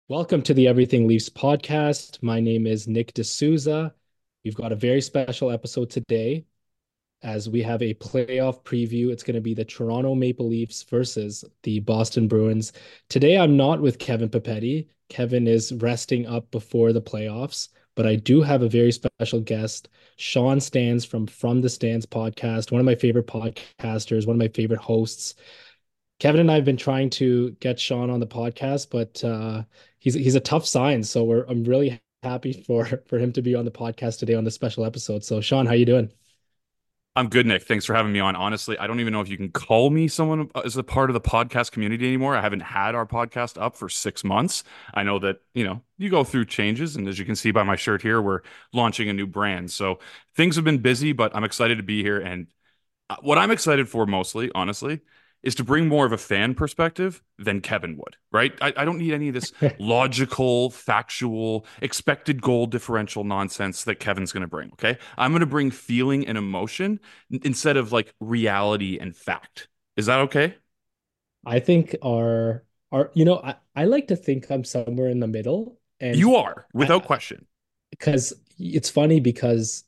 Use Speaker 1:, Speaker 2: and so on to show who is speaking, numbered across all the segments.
Speaker 1: Welcome to the Everything Leafs podcast. My name is Nick D'Souza. We've got a very special episode today as we have a playoff preview. It's going to be the Toronto Maple Leafs versus the Boston Bruins. Today, I'm not with Kevin Papetti. Kevin is resting up before the playoffs, but I do have a very special guest, Sean Stans from the Stands podcast, one of my favorite podcasters, one of my favorite hosts. Kevin and I have been trying to get Sean on the podcast, but he's a tough sign. So I'm really happy for him to be on the podcast today on this special episode. So Sean, how you doing?
Speaker 2: I'm good, Nick. Thanks for having me on. Honestly, I don't even know if you can call me someone as a part of the podcast community anymore. I haven't had our podcast up for 6 months. I know that, you go through changes. And as you can see by my shirt here, we're launching a new brand. So things have been busy, but I'm excited to be here. And what I'm excited for mostly, honestly, is to bring more of a fan perspective than Kevin would, right? I don't need any of this logical, factual, expected goal differential nonsense that Kevin's going to bring, okay? I'm going to bring feeling and emotion instead of like reality and fact. Is that okay?
Speaker 1: I think I like to think I'm somewhere in the middle, and
Speaker 2: You are, without
Speaker 1: I
Speaker 2: question.
Speaker 1: because it's funny because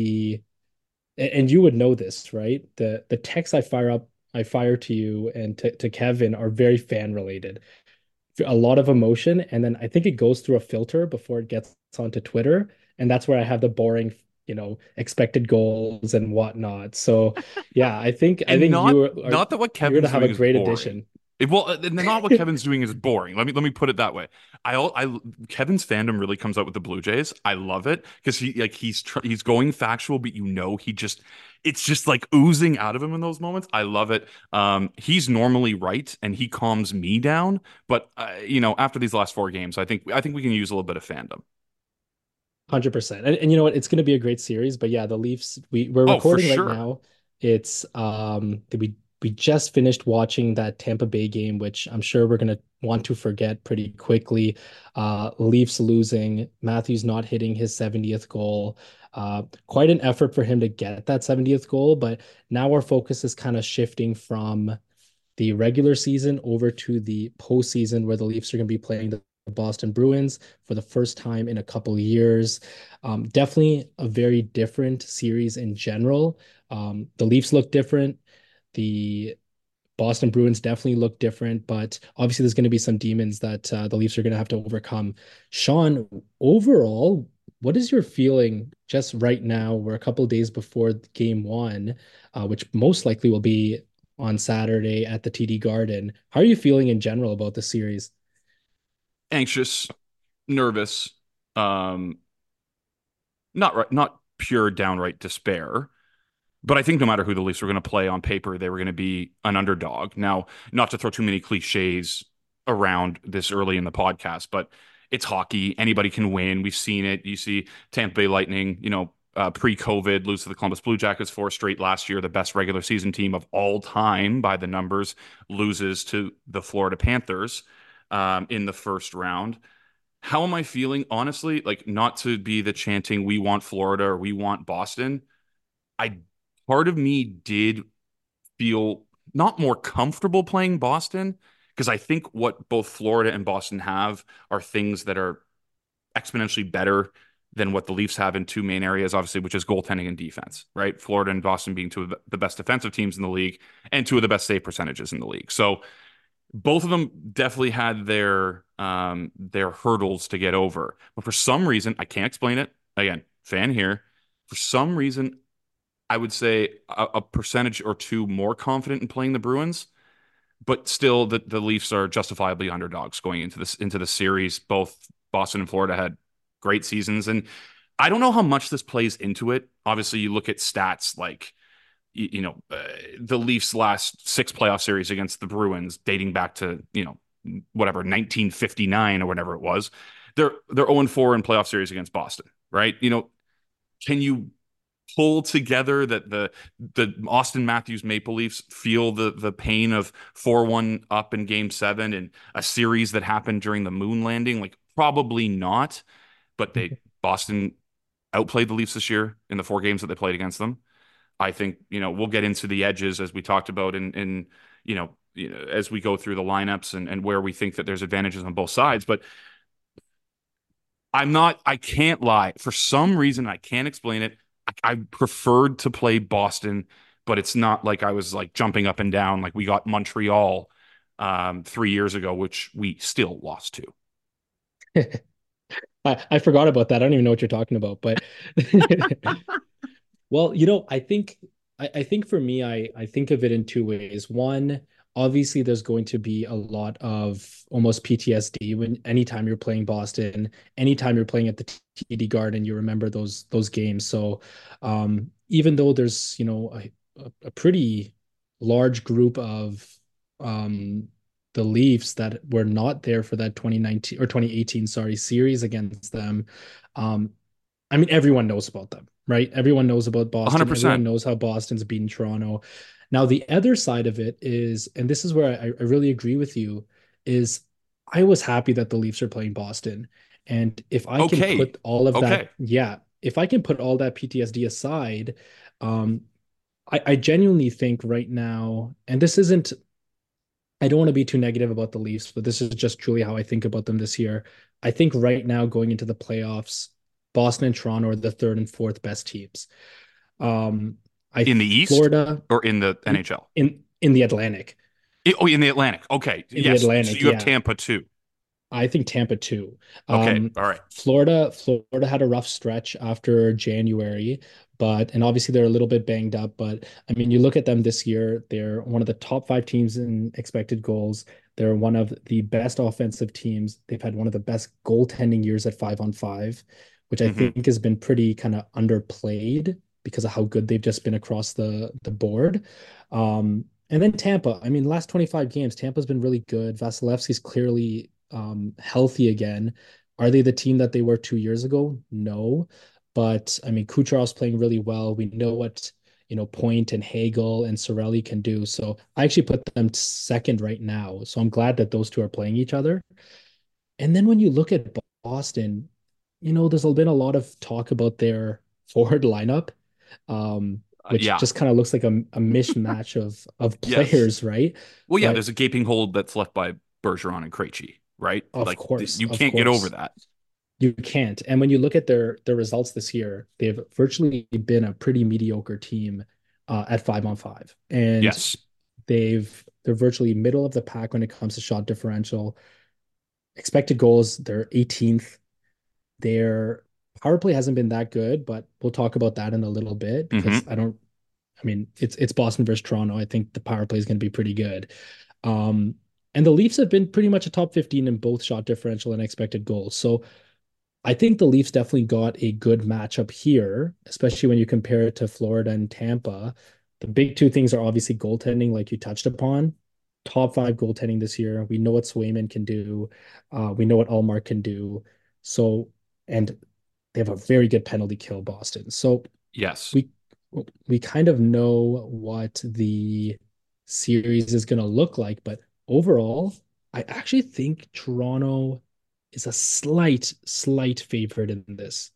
Speaker 1: and you would know this, right? The texts I fire to you and to Kevin are very fan related. A lot of emotion, and then I think it goes through a filter before it gets onto Twitter, and that's where I have the boring, expected goals and whatnot. So, yeah, I
Speaker 2: And
Speaker 1: think
Speaker 2: not not that what
Speaker 1: you're gonna
Speaker 2: Kevin's
Speaker 1: have a
Speaker 2: doing is
Speaker 1: great
Speaker 2: boring.
Speaker 1: addition.
Speaker 2: Not what Kevin's doing is boring. Let me put it that way. Kevin's fandom really comes out with the Blue Jays. I love it because he's going factual, but it's just like oozing out of him in those moments. I love it. He's normally right, and he calms me down. But after these last four games, I think we can use a little bit of fandom.
Speaker 1: 100%. And you know what? It's going to be a great series. But yeah, the Leafs, we're
Speaker 2: Oh, for
Speaker 1: recording right
Speaker 2: sure.
Speaker 1: now. It's we just finished watching that Tampa Bay game, which I'm sure we're going to want to forget pretty quickly. Leafs losing, Matthews not hitting his 70th goal. Quite an effort for him to get that 70th goal, but now our focus is kind of shifting from the regular season over to the postseason where the Leafs are going to be playing the Boston Bruins for the first time in a couple of years. Definitely a very different series in general. The Leafs look different. The Boston Bruins definitely look different, but obviously there's going to be some demons that the Leafs are going to have to overcome. Sean, overall, what is your feeling just right now? We're a couple of days before game one, which most likely will be on Saturday at the TD Garden. How are you feeling in general about the series?
Speaker 2: Anxious, nervous, um, not pure downright despair. But I think no matter who the Leafs were going to play on paper, they were going to be an underdog. Now, not to throw too many cliches around this early in the podcast, but it's hockey. Anybody can win. We've seen it. You see Tampa Bay Lightning, pre-COVID, lose to the Columbus Blue Jackets four straight last year. The best regular season team of all time by the numbers loses to the Florida Panthers in the first round. How am I feeling? Honestly, like not to be the chanting, we want Florida or we want Boston. I Part of me did feel not more comfortable playing Boston because I think what both Florida and Boston have are things that are exponentially better than what the Leafs have in two main areas, obviously, which is goaltending and defense, right? Florida and Boston being two of the best defensive teams in the league and two of the best save percentages in the league. So both of them definitely had their hurdles to get over. But for some reason, I can't explain it. Again, fan here. For some reason, I would say a percentage or two more confident in playing the Bruins, but still the Leafs are justifiably underdogs going into the series. Both Boston and Florida had great seasons, and I don't know how much this plays into it. Obviously, you look at stats like the Leafs' last six playoff series against the Bruins, dating back to whatever 1959 or whatever it was. They're 0-4 in playoff series against Boston, right? Can you pull together that the Austin Matthews Maple Leafs feel the pain of 4-1 up in game 7 and a series that happened during the moon landing? Like probably not, but they Boston outplayed the Leafs this year in the four games that they played against them. I think, we'll get into the edges as we talked about as we go through the lineups and where we think that there's advantages on both sides. But I can't lie. For some reason, I can't explain it. I preferred to play Boston, but it's not like I was like jumping up and down like we got Montreal 3 years ago, which we still lost to.
Speaker 1: I forgot about that. I don't even know what you're talking about, but well, I think for me, I think of it in two ways. One, obviously there's going to be a lot of almost PTSD when anytime you're playing Boston, anytime you're playing at the TD Garden, you remember those games. So even though there's, a pretty large group of the Leafs that were not there for that 2019 or 2018, sorry, series against them. Um, I mean, everyone knows about them, right? Everyone knows about Boston. Everyone
Speaker 2: 100%.
Speaker 1: knows how Boston's beaten Toronto. Now, the other side of it is, and this is where I really agree with you, is I was happy that the Leafs are playing Boston. And if I can
Speaker 2: Okay.
Speaker 1: put all of that,
Speaker 2: Okay.
Speaker 1: yeah, if I can put all that PTSD aside, um, I genuinely think right now, and this isn't, I don't want to be too negative about the Leafs, but this is just truly how I think about them this year. I think right now going into the playoffs, Boston and Toronto are the third and fourth best teams. Um, I
Speaker 2: In the East
Speaker 1: Florida
Speaker 2: or in the
Speaker 1: in
Speaker 2: NHL?
Speaker 1: in the Atlantic,
Speaker 2: Oh, in the Atlantic. Okay.
Speaker 1: in the
Speaker 2: Yes. So
Speaker 1: Atlantic,
Speaker 2: you have
Speaker 1: yeah.
Speaker 2: Tampa too.
Speaker 1: I think Tampa too.
Speaker 2: Okay. All right.
Speaker 1: Florida had a rough stretch after January, and obviously they're a little bit banged up. But I mean, you look at them this year, they're one of the top five teams in expected goals. They're one of the best offensive teams. They've had one of the best goaltending years at 5-on-5, which I
Speaker 2: Hmm.
Speaker 1: think has been pretty kind of underplayed because of how good they've just been across the board. And then Tampa, I mean, last 25 games, Tampa's been really good. Vasilevsky's clearly healthy again. Are they the team that they were 2 years ago? No. But I mean, Kucherov's playing really well. We know what, Point and Hagel and Sorelli can do. So I actually put them second right now. So I'm glad that those two are playing each other. And then when you look at Boston, there's been a lot of talk about their forward lineup, which
Speaker 2: Yeah.
Speaker 1: just kind of looks like a mishmash of
Speaker 2: Yes.
Speaker 1: players, right?
Speaker 2: Well, yeah,
Speaker 1: But
Speaker 2: there's a gaping hole that's left by Bergeron and Krejci, right?
Speaker 1: of
Speaker 2: Like
Speaker 1: course,
Speaker 2: you
Speaker 1: of
Speaker 2: can't get over
Speaker 1: course,
Speaker 2: that.
Speaker 1: you can't. And when you look at their results this year, they've virtually been a pretty mediocre team at 5-on-5, and
Speaker 2: Yes.
Speaker 1: they're virtually middle of the pack when it comes to shot differential. Expected goals, they're 18th. Their power play hasn't been that good, but we'll talk about that in a little bit because
Speaker 2: Hmm.
Speaker 1: I mean, it's Boston versus Toronto. I think the power play is going to be pretty good. Um, and the Leafs have been pretty much a top 15 in both shot differential and expected goals. So I think the Leafs definitely got a good matchup here, especially when you compare it to Florida and Tampa. The big two things are obviously goaltending, like you touched upon. Top five goaltending this year. We know what Swayman can do. We know what Allmark can do. So, and they have a very good penalty kill, Boston. So
Speaker 2: Yes.
Speaker 1: we we kind of know what the series is going to look like, but overall, I actually think Toronto is a slight favorite in this.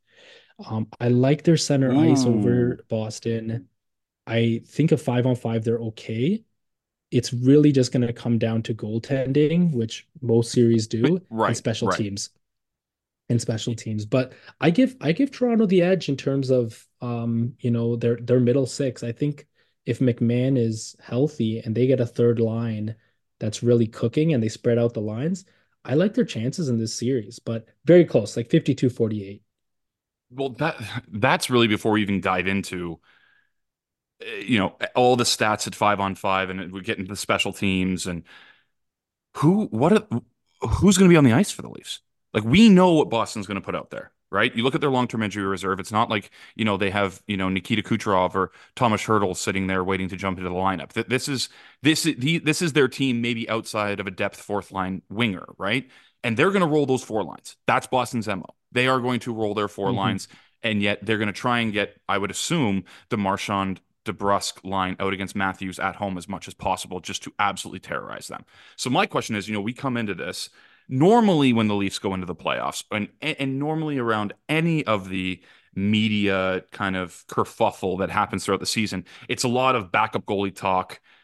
Speaker 1: I like their center ice
Speaker 2: Ooh.
Speaker 1: over Boston. I think a 5-on-5, they're okay. It's really just going to come down to goaltending, which most series do, and
Speaker 2: Right.
Speaker 1: special
Speaker 2: Right.
Speaker 1: teams and special teams. But I give Toronto the edge in terms of their middle six. I think if McMahon is healthy and they get a third line that's really cooking and they spread out the lines, I like their chances in this series, but very close, like 52-48.
Speaker 2: Well, that's really before we even dive into all the stats at 5-on-5, and we get into the special teams and who what are, who's going to be on the ice for the Leafs? Like we know what Boston's going to put out there, right? You look at their long-term injury reserve. It's not like they have Nikita Kucherov or Thomas Hertl sitting there waiting to jump into the lineup. This is their team, maybe outside of a depth fourth line winger, right? And they're going to roll those four lines. That's Boston's MO. They are going to roll their four
Speaker 1: Mhm.
Speaker 2: lines, and yet they're going to try and get, I would assume, the Marchand DeBrusque line out against Matthews at home as much as possible, just to absolutely terrorize them. So my question is, we come into this normally when the Leafs go into the playoffs, and normally around any of the media kind of kerfuffle that happens throughout the season, it's a lot of backup goalie talk.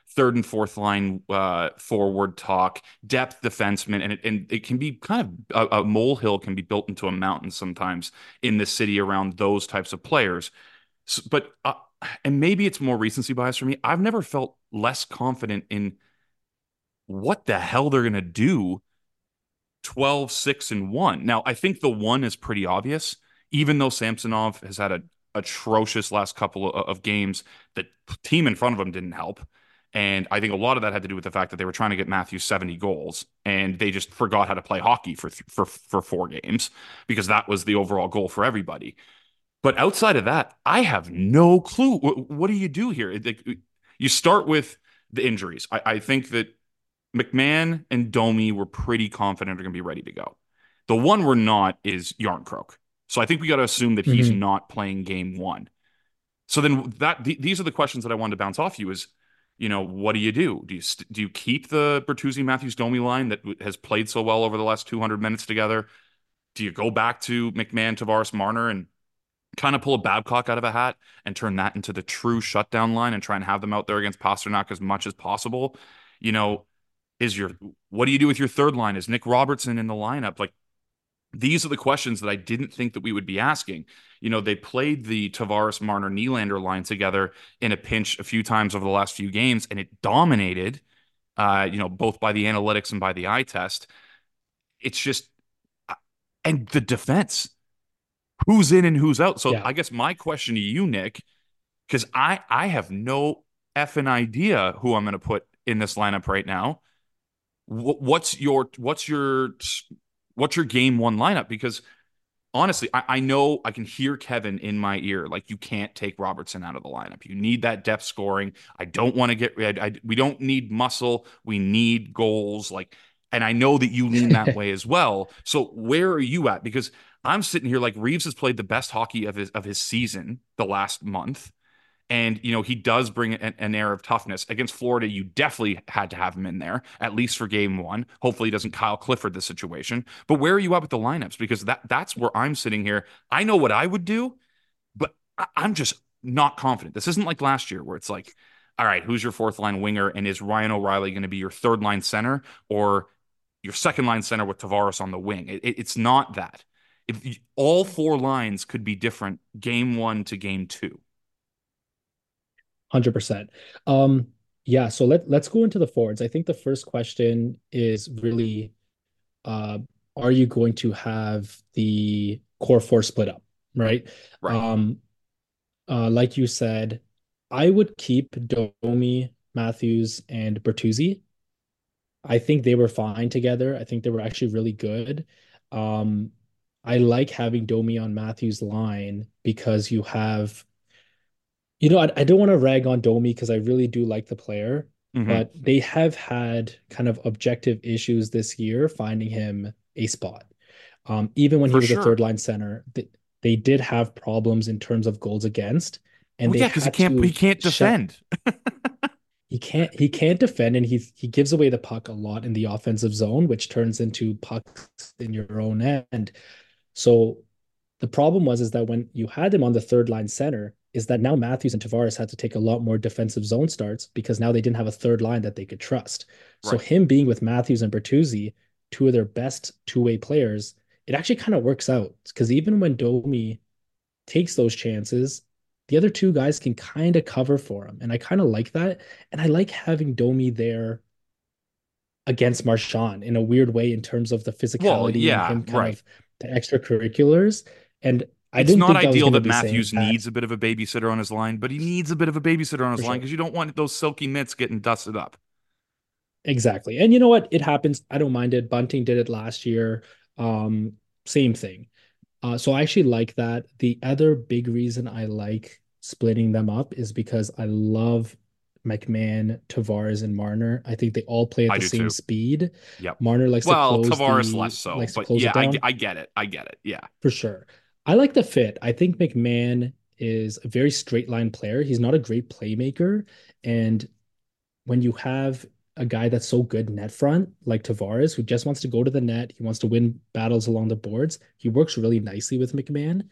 Speaker 2: third and fourth line forward talk, depth defenseman, and it can be kind of a molehill can be built into a mountain sometimes in the city around those types of players. But and maybe it's more recency bias for me. I've never felt less confident in what the hell they're going to do 12, 6, and 1. Now, I think the one is pretty obvious, even though Samsonov has had a atrocious last couple of games. The team in front of him didn't help. And I think a lot of that had to do with the fact that they were trying to get Matthews 70 goals and they just forgot how to play hockey for 4 games because that was the overall goal for everybody. But outside of that, I have no clue. What do you do here? You start with the injuries. I think that McMahon and Domi were pretty confident are going to be ready to go. The one we're not is Yarncroke. So I think we got to assume that he's
Speaker 1: Mhm.
Speaker 2: not playing game one. So then these are the questions that I wanted to bounce off you is, what do you do? Do you keep the Bertuzzi Matthews Domi line that has played so well over the last 200 minutes together? Do you go back to McMahon, Tavares, Marner, and kind of pull a Babcock out of a hat and turn that into the true shutdown line and try and have them out there against Pasternak as much as possible? You know, is your what do you do with your third line? Is Nick Robertson in the lineup? Like these are the questions that I didn't think that we would be asking. They played the Tavares Marner Nylander line together in a pinch a few times over the last few games, and it dominated. Both by the analytics and by the eye test. It's just and the defense, who's in and who's out. So
Speaker 1: Yeah,
Speaker 2: I guess my question to you, Nick, because I have no effing idea who I'm going to put in this lineup right now. What's your game one lineup? Because honestly, I know I can hear Kevin in my ear. Like you can't take Robertson out of the lineup. You need that depth scoring. I don't want to get rid. We don't need muscle. We need goals. And I know that you lean that way as well. So where are you at? Because I'm sitting here like Reeves has played the best hockey of his season the last month. And, he does bring an air of toughness. Against Florida, you definitely had to have him in there, at least for game one. Hopefully, he doesn't Kyle Clifford the situation. But where are you at with the lineups? Because that's where I'm sitting here. I know what I would do, but I'm just not confident. This isn't like last year where it's like, all right, who's your fourth line winger? And is Ryan O'Reilly going to be your third line center or your second line center with Tavares on the wing? It's not that. If all 4 lines could be different game one to game two.
Speaker 1: 100%. Um, yeah, so let's go into the forwards. I think the first question is really uh are you going to have the core four split up, right?
Speaker 2: Right.
Speaker 1: Um, like you said, I would keep Domi, Matthews, and Bertuzzi. I think they were fine together. I think they were actually really good. Um, I like having Domi on Matthews' line because I don't want to rag on Domi because I really do like the player,
Speaker 2: Mm-hmm.
Speaker 1: but they have had kind of objective issues this year finding him a spot. Even when he
Speaker 2: For
Speaker 1: was a third
Speaker 2: sure.
Speaker 1: line center, they did have problems in terms of goals against, and
Speaker 2: Well,
Speaker 1: they
Speaker 2: yeah, because he
Speaker 1: had
Speaker 2: can't he
Speaker 1: to
Speaker 2: can't
Speaker 1: shut.
Speaker 2: defend.
Speaker 1: He can't defend, and he gives away the puck a lot in the offensive zone, which turns into pucks in your own end. So the problem was is that when you had him on the third line center, is that now Matthews and Tavares had to take a lot more defensive zone starts because now they didn't have a third line that they could trust. So
Speaker 2: Right.
Speaker 1: him being with Matthews and Bertuzzi, two of their best two-way players, it actually kind of works out because even when Domi takes those chances, the other two guys can kind of cover for him. And I kind of like that. And I like having Domi there against Marchand in a weird way in terms of the
Speaker 2: Well,
Speaker 1: physicality and
Speaker 2: yeah,
Speaker 1: him kind
Speaker 2: right.
Speaker 1: of the extracurriculars. And I
Speaker 2: It's
Speaker 1: didn't
Speaker 2: not
Speaker 1: think I was
Speaker 2: ideal
Speaker 1: going to
Speaker 2: that
Speaker 1: be saying
Speaker 2: Matthews
Speaker 1: that
Speaker 2: needs a bit of a babysitter on his line, but he needs a bit of a babysitter on his
Speaker 1: for
Speaker 2: line
Speaker 1: sure.
Speaker 2: because you don't want those silky mitts getting dusted up.
Speaker 1: Exactly. And you know what? It happens. I don't mind it. Bunting did it last year. Um, Same thing. So I actually like that. The other big reason I like splitting them up is because I love McMahon, Tavares, and Marner. I think they all play at
Speaker 2: I
Speaker 1: the
Speaker 2: do
Speaker 1: same
Speaker 2: too.
Speaker 1: speed.
Speaker 2: Yep.
Speaker 1: Marner
Speaker 2: Well, Tavares less so,
Speaker 1: likes to
Speaker 2: but
Speaker 1: close
Speaker 2: yeah,
Speaker 1: it
Speaker 2: I,
Speaker 1: down
Speaker 2: I get it. I get it. Yeah.
Speaker 1: for sure. I like the fit. I think McMahon is a very straight line player. He's not a great playmaker, and when you have a guy that's so good net front like Tavares, who just wants to go to the net, he wants to win battles along the boards. He works really nicely with McMahon.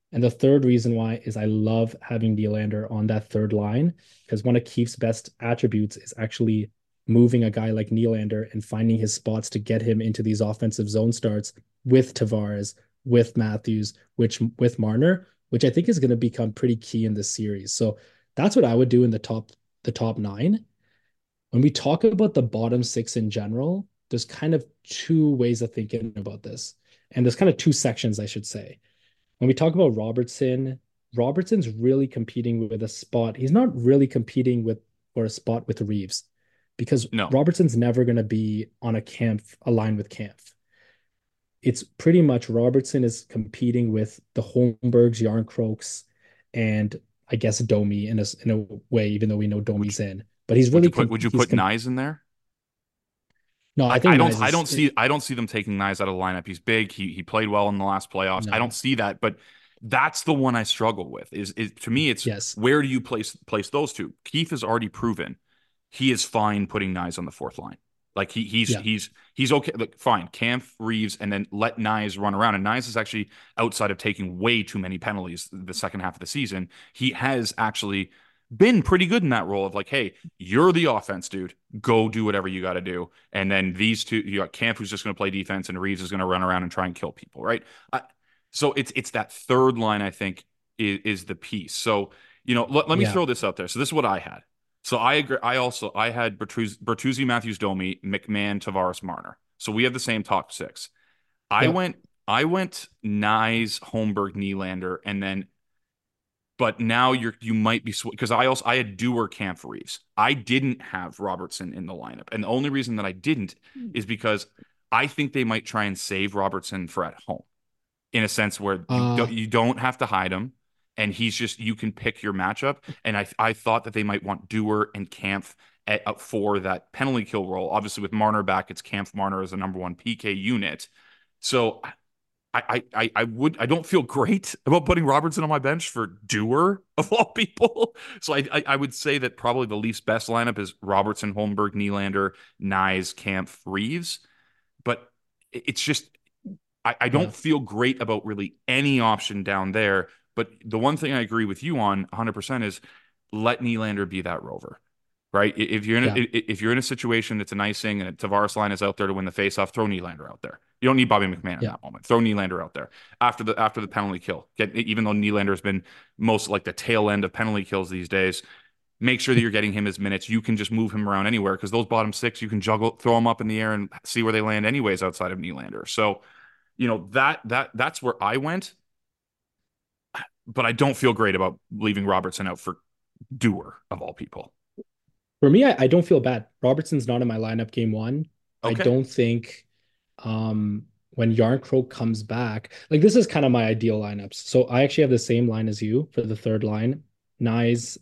Speaker 1: And the third reason why is I love having Nylander on that third line because one of Keith's best attributes is actually moving a guy like Nylander and finding his spots to get him into these offensive zone starts with Tavares, with Matthews, which with Marner, which I think is going to become pretty key in this series. So that's what I would do in the top nine. When we talk about the bottom six in general, there's kind of two ways of thinking about this. And there's kind of two sections, I should say. When we talk about Robertson, Robertson's really competing with a spot. He's not really competing with for a spot with Reeves because
Speaker 2: No.
Speaker 1: Robertson's never going to be on a line with Kampf. It's pretty much Robertson is competing with the Holmbergs, Yarncroaks, and I guess Domi in a way, even though we know
Speaker 2: Would
Speaker 1: Domi's
Speaker 2: you
Speaker 1: in. But he's
Speaker 2: would
Speaker 1: really
Speaker 2: you put would you
Speaker 1: he's
Speaker 2: put Nyes in there?
Speaker 1: no, I
Speaker 2: I
Speaker 1: think
Speaker 2: don't
Speaker 1: Nyes
Speaker 2: I
Speaker 1: is
Speaker 2: don't see I don't see them taking Nyes out of the lineup. He's big. He played well in the last playoffs. I don't
Speaker 1: no.
Speaker 2: see that, but that's the one I struggle with. Is to me it's
Speaker 1: Yes.
Speaker 2: where do you place those two? Keith has already proven he is fine putting Nyes on the fourth line. Like
Speaker 1: Yeah.
Speaker 2: he's okay. Look, fine. Kampf, Reeves, and then let Nyes run around. And Nyes is actually outside of taking way too many penalties the second half of the season. He has actually been pretty good in that role of like, hey, you're the offense, dude. Go do whatever you got to do. And then these two, you got Camp who's just going to play defense, and Reeves is going to run around and try and kill people, right? So it's that third line I think is the piece. So let me
Speaker 1: Yeah.
Speaker 2: throw this out there. So this is what I had. So I agree. I had Bertuzzi, Matthews, Domi, McMahon, Tavares, Marner. So we have the same top six. I
Speaker 1: Yep.
Speaker 2: went I went Nyes, Holmberg, Nylander, and then but now you might be because I had Dewar, Camp, Reeves. I didn't have Robertson in the lineup, and the only reason that I didn't is because I think they might try and save Robertson for at home in a sense where
Speaker 1: Uh
Speaker 2: you don't have to hide him, and he's just you can pick your matchup. And I thought that they might want Dewar and Kampf for that penalty kill role. Obviously, with Marner back, it's Kampf Marner as the number one PK unit. So I don't feel great about putting Robertson on my bench for Dewar of all people. So I would say that probably the Leafs' best lineup is Robertson, Holmberg, Nylander, Nyes, Camp, Reeves. But it's just I
Speaker 1: yeah.
Speaker 2: don't feel great about really any option down there. But the one thing I agree with you on 100% is let Nylander be that rover, right?
Speaker 1: Yeah.
Speaker 2: If you're in a situation that's an icing and Tavares line is out there to win the faceoff, throw Nylander out there. You don't need Bobby McMahon in
Speaker 1: Yeah.
Speaker 2: that moment. Throw Nylander out there after the penalty kill. Even though Nylander has been most like the tail end of penalty kills these days, make sure that you're getting him his minutes. You can just move him around anywhere because those bottom six you can juggle, throw them up in the air and see where they land anyways outside of Nylander. So that's where I went, but I don't feel great about leaving Robertson out for Dewar of all people.
Speaker 1: For me, I don't feel bad. Robertson's not in my lineup game one. I
Speaker 2: Okay.
Speaker 1: don't think when Yarncroke comes back, like this is kind of my ideal lineups. So I actually have the same line as you for the third line. Nyes,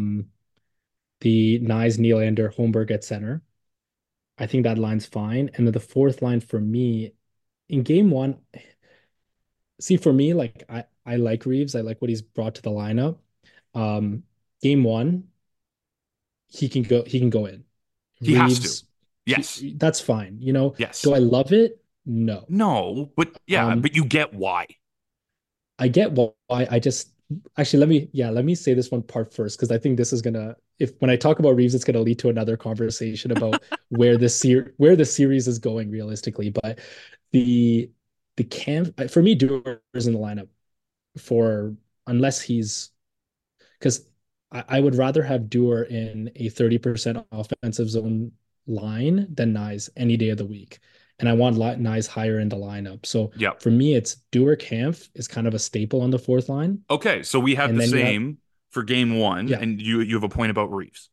Speaker 1: the Nyes, Nylander, Holmberg at center. I think that line's fine. And then the fourth line for me in game one, see for me, like I like Reeves. I like what he's brought to the lineup. Um, game one, he can go in.
Speaker 2: He has to.
Speaker 1: Reeves,
Speaker 2: Yes.
Speaker 1: that's fine.
Speaker 2: Yes.
Speaker 1: Do I love it? No.
Speaker 2: No, but yeah,
Speaker 1: Um,
Speaker 2: but you get why.
Speaker 1: I get why. I just actually let me say this one part first because I think this is gonna if when I talk about Reeves, it's gonna lead to another conversation about where the series is going realistically. But the the can for me, Dewar is in the lineup for unless he's because I would rather have Dewar in a 30% offensive zone line than Nyes any day of the week. And I want Nyes higher in the lineup. So
Speaker 2: Yep.
Speaker 1: for me, it's Dewar Kampf is kind of a staple on the fourth line.
Speaker 2: Okay, so we have
Speaker 1: And
Speaker 2: the
Speaker 1: then you have,
Speaker 2: same for game one,
Speaker 1: yeah,
Speaker 2: and you have a point about Reeves.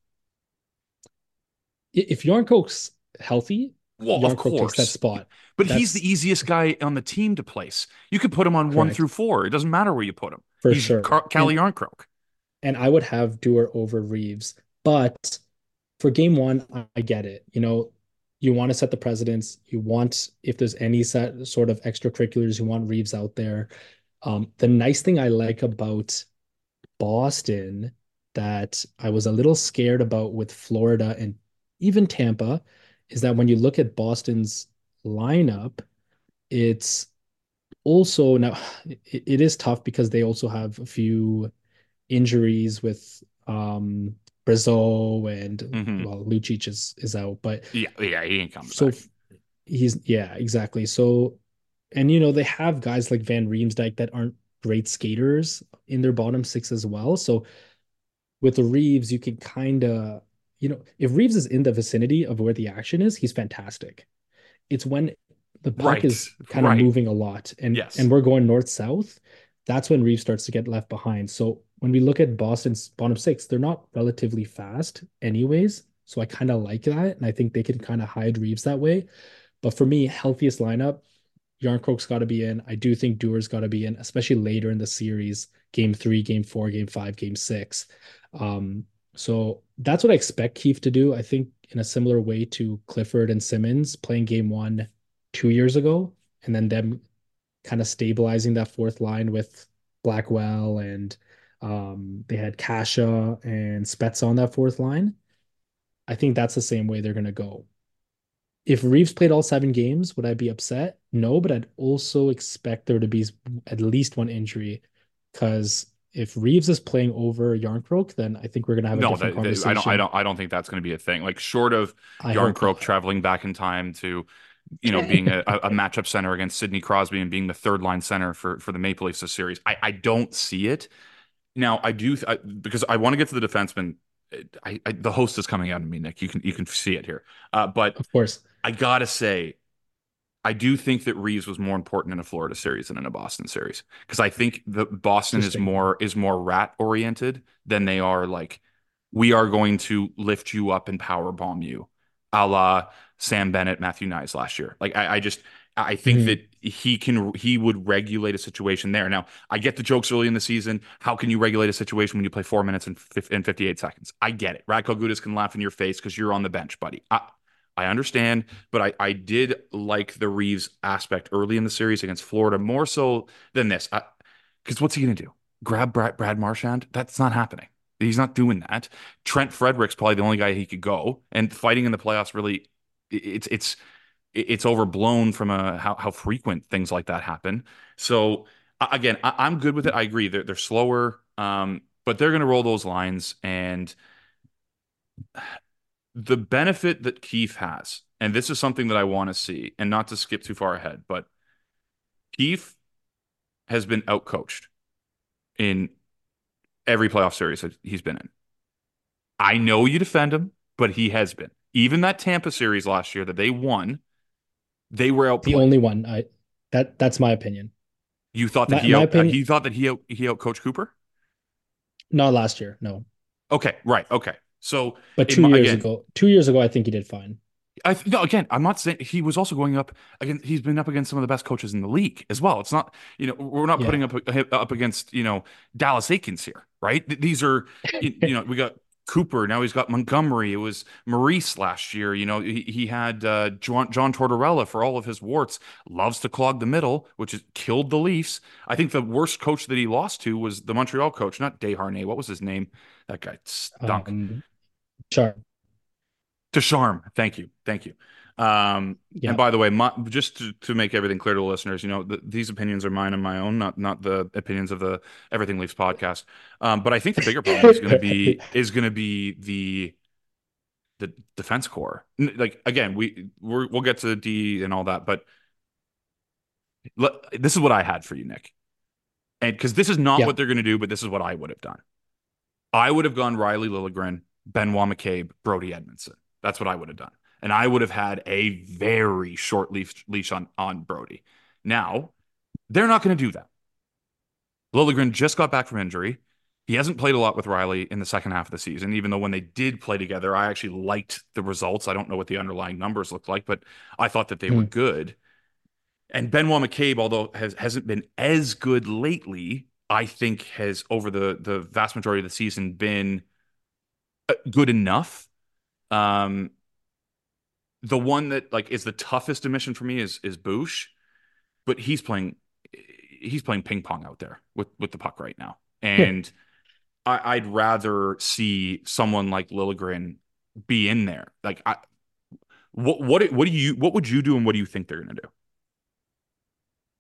Speaker 1: if Yarncroke's healthy,
Speaker 2: Well, of
Speaker 1: Yarncroke takes that
Speaker 2: course.
Speaker 1: spot.
Speaker 2: But he's
Speaker 1: That's
Speaker 2: the easiest guy on the team to place. You could put him on one
Speaker 1: correct
Speaker 2: through four. It doesn't matter where you put him.
Speaker 1: for
Speaker 2: He's
Speaker 1: sure.
Speaker 2: Calle Yarncroke.
Speaker 1: And I would have Dewar over Reeves. But for game one, I get it. You want to set the precedence. You want, if there's any sort of extracurriculars, you want Reeves out there. The nice thing I like about Boston that I was a little scared about with Florida and even Tampa is that when you look at Boston's lineup, it's also now it is tough because they also have a few injuries with Brazo and
Speaker 2: Hmm.
Speaker 1: well Lucic is out, but
Speaker 2: Yeah, yeah, he ain't coming
Speaker 1: so
Speaker 2: back.
Speaker 1: he's yeah, exactly. So and they have guys like Van Riemsdyk that aren't great skaters in their bottom six as well. So with the Reeves, you can kind of if Reeves is in the vicinity of where the action is, he's fantastic. It's when the puck
Speaker 2: Right,
Speaker 1: is kind of
Speaker 2: right.
Speaker 1: moving a lot and
Speaker 2: Yes.
Speaker 1: we're going north south, that's when Reeves starts to get left behind. So when we look at Boston's bottom six, they're not relatively fast anyways. So I kind of like that. And I think they can kind of hide Reeves that way. But for me, healthiest lineup, Yarncroke's got to be in. I do think Dewar's got to be in, especially later in the series, game three, game four, game five, game six. Um, so that's what I expect Keefe to do. I think in a similar way to Clifford and Simmons playing game one 2 years ago, and then them kind of stabilizing that fourth line with Blackwell and they had Kasha and Spets on that fourth line. I think that's the same way they're going to go. If Reeves played all 7 games, would I be upset? No, but I'd also expect there to be at least one injury because if Reeves is playing over Yarncroke, then I think we're going to have a
Speaker 2: No,
Speaker 1: different conversation.
Speaker 2: I don't think that's going to be a thing. Like short of
Speaker 1: I hope
Speaker 2: Yarncroke
Speaker 1: not.
Speaker 2: traveling back in time to, being a matchup center against Sidney Crosby and being the third line center for the Maple Leafs this series. I don't see it. Now I do because I want to get to the defenseman. The host is coming out of me, Nick. You can see it here. But
Speaker 1: Of course.
Speaker 2: I gotta say, I do think that Reeves was more important in a Florida series than in a Boston series because I think the Boston
Speaker 1: Interesting.
Speaker 2: is more rat oriented than they are like we are going to lift you up and power bomb you, a la Sam Bennett, Matthew Knies last year. Like I think that
Speaker 1: Mhm.
Speaker 2: he would regulate a situation there. Now I get the jokes early in the season. How can you regulate a situation when you play 4 minutes and 58 seconds? I get it. Radko Gudas can laugh in your face because you're on the bench, buddy. I understand, but I did like the Reeves aspect early in the series against Florida more so than this. Because what's he going to do? Grab Brad Marchand? That's not happening. He's not doing that. Trent Frederick's probably the only guy he could go, and fighting in the playoffs really, it's overblown from how frequent things like that happen. So again, I'm good with it. I agree. They're slower, but they're going to roll those lines, and the benefit that Keefe has, and this is something that I want to see, and not to skip too far ahead, but Keefe has been outcoached in every playoff series that he's been in. I know you defend him, but he has been. Even that Tampa series last year that they won, they were
Speaker 1: The
Speaker 2: outplayed.
Speaker 1: only one I that's my opinion.
Speaker 2: You thought that
Speaker 1: My opinion,
Speaker 2: he thought that he outcoached Cooper?
Speaker 1: not last year, no.
Speaker 2: Okay, right, okay. So
Speaker 1: But
Speaker 2: in my, again,
Speaker 1: 2 years ago, I think he did fine.
Speaker 2: no, again, I'm not saying he was also going up again. He's been up against some of the best coaches in the league as well. It's not, we're not putting
Speaker 1: Yeah.
Speaker 2: up against, Dallas Aikens here, right? These are, we got Cooper. Now he's got Montgomery. It was Maurice last year. He had John Tortorella for all of his warts. Loves to clog the middle, which has killed the Leafs. I think the worst coach that he lost to was the Montreal coach, not Desharnais. What was his name? That guy stunk.
Speaker 1: Um, sure.
Speaker 2: To Charm. Thank you. Thank you. And
Speaker 1: Yeah.
Speaker 2: by the way, just to make everything clear to the listeners, these opinions are mine and my own, not the opinions of the Everything Leafs podcast. But I think the bigger problem is going to be the defense core. Like again, we'll get to D and all that, but this is what I had for you, Nick, and because this is not
Speaker 1: Yeah.
Speaker 2: what they're going to do, but this is what I would have done. I would have gone Riley Lilligren, Benoit McCabe, Brody Edmondson. That's what I would have done. And I would have had a very short leash on Brody. Now, they're not going to do that. Lilligren just got back from injury. He hasn't played a lot with Riley in the second half of the season, even though when they did play together, I actually liked the results. I don't know what the underlying numbers looked like, but I thought that they were
Speaker 1: Hmm.
Speaker 2: good. And Benoit McCabe, although hasn't been as good lately, I think has over the vast majority of the season been good enough. Um, the one that like is the toughest admission for me is Boosh, but he's playing ping pong out there with the puck right now, and I'd rather see someone like Lilligren be in there. Like, what would you do, and what do you think they're gonna do?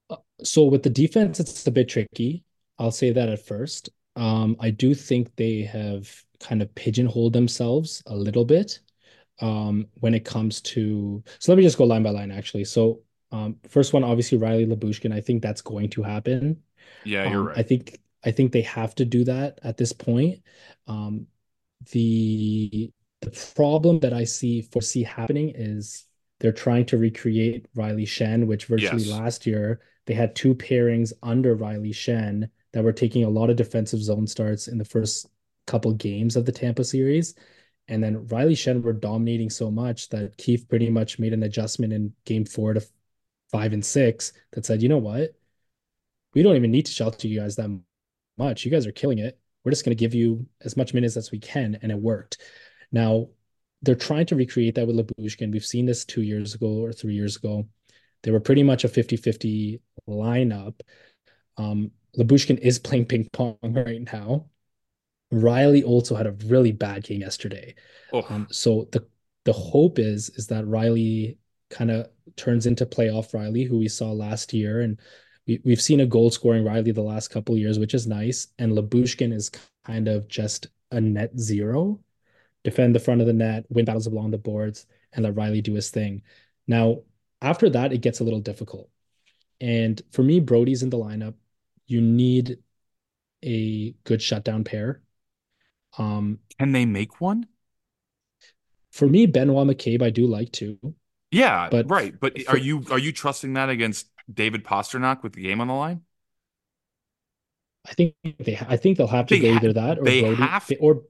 Speaker 1: So with the defense, it's a bit tricky. I'll say that at first. I do think they have kind of pigeonholed themselves a little bit when it comes to. So let me just go line by line, actually. So first one, obviously Riley Labushkin. I think that's going to happen.
Speaker 2: Yeah, you're
Speaker 1: I
Speaker 2: right.
Speaker 1: think I think they have to do that at this point. Um, the the problem that I foresee happening is they're trying to recreate Riley Shen, which virtually
Speaker 2: Yes.
Speaker 1: last year they had two pairings under Riley Shen that were taking a lot of defensive zone starts in the first couple games of the Tampa series. And then Riley Shen were dominating so much that Keith pretty much made an adjustment in game 4 to 5 and 6 that said, you know what? We don't even need to shelter you guys that much. You guys are killing it. We're just going to give you as much minutes as we can. And it worked. Now, they're trying to recreate that with Labushkin. We've seen this 2 years ago or 3 years ago. They were pretty much a 50-50 lineup. Labushkin is playing ping pong right now. Riley also had a really bad game yesterday.
Speaker 2: Oh,
Speaker 1: So the hope is that Riley kind of turns into playoff Riley, who we saw last year, and we've seen a goal scoring Riley the last couple of years, which is nice. And Labushkin is kind of just a net zero, defend the front of the net, win battles along the boards, and let Riley do his thing. Now, after that, it gets a little difficult. And for me, Brody's in the lineup. You need a good shutdown pair. Um,
Speaker 2: can they make one?
Speaker 1: For me, Benoit McCabe, I do like too,
Speaker 2: Yeah,
Speaker 1: but
Speaker 2: right. But are you trusting that against David Pasternak with the game on the line?
Speaker 1: I think they'll have to go either that or
Speaker 2: They have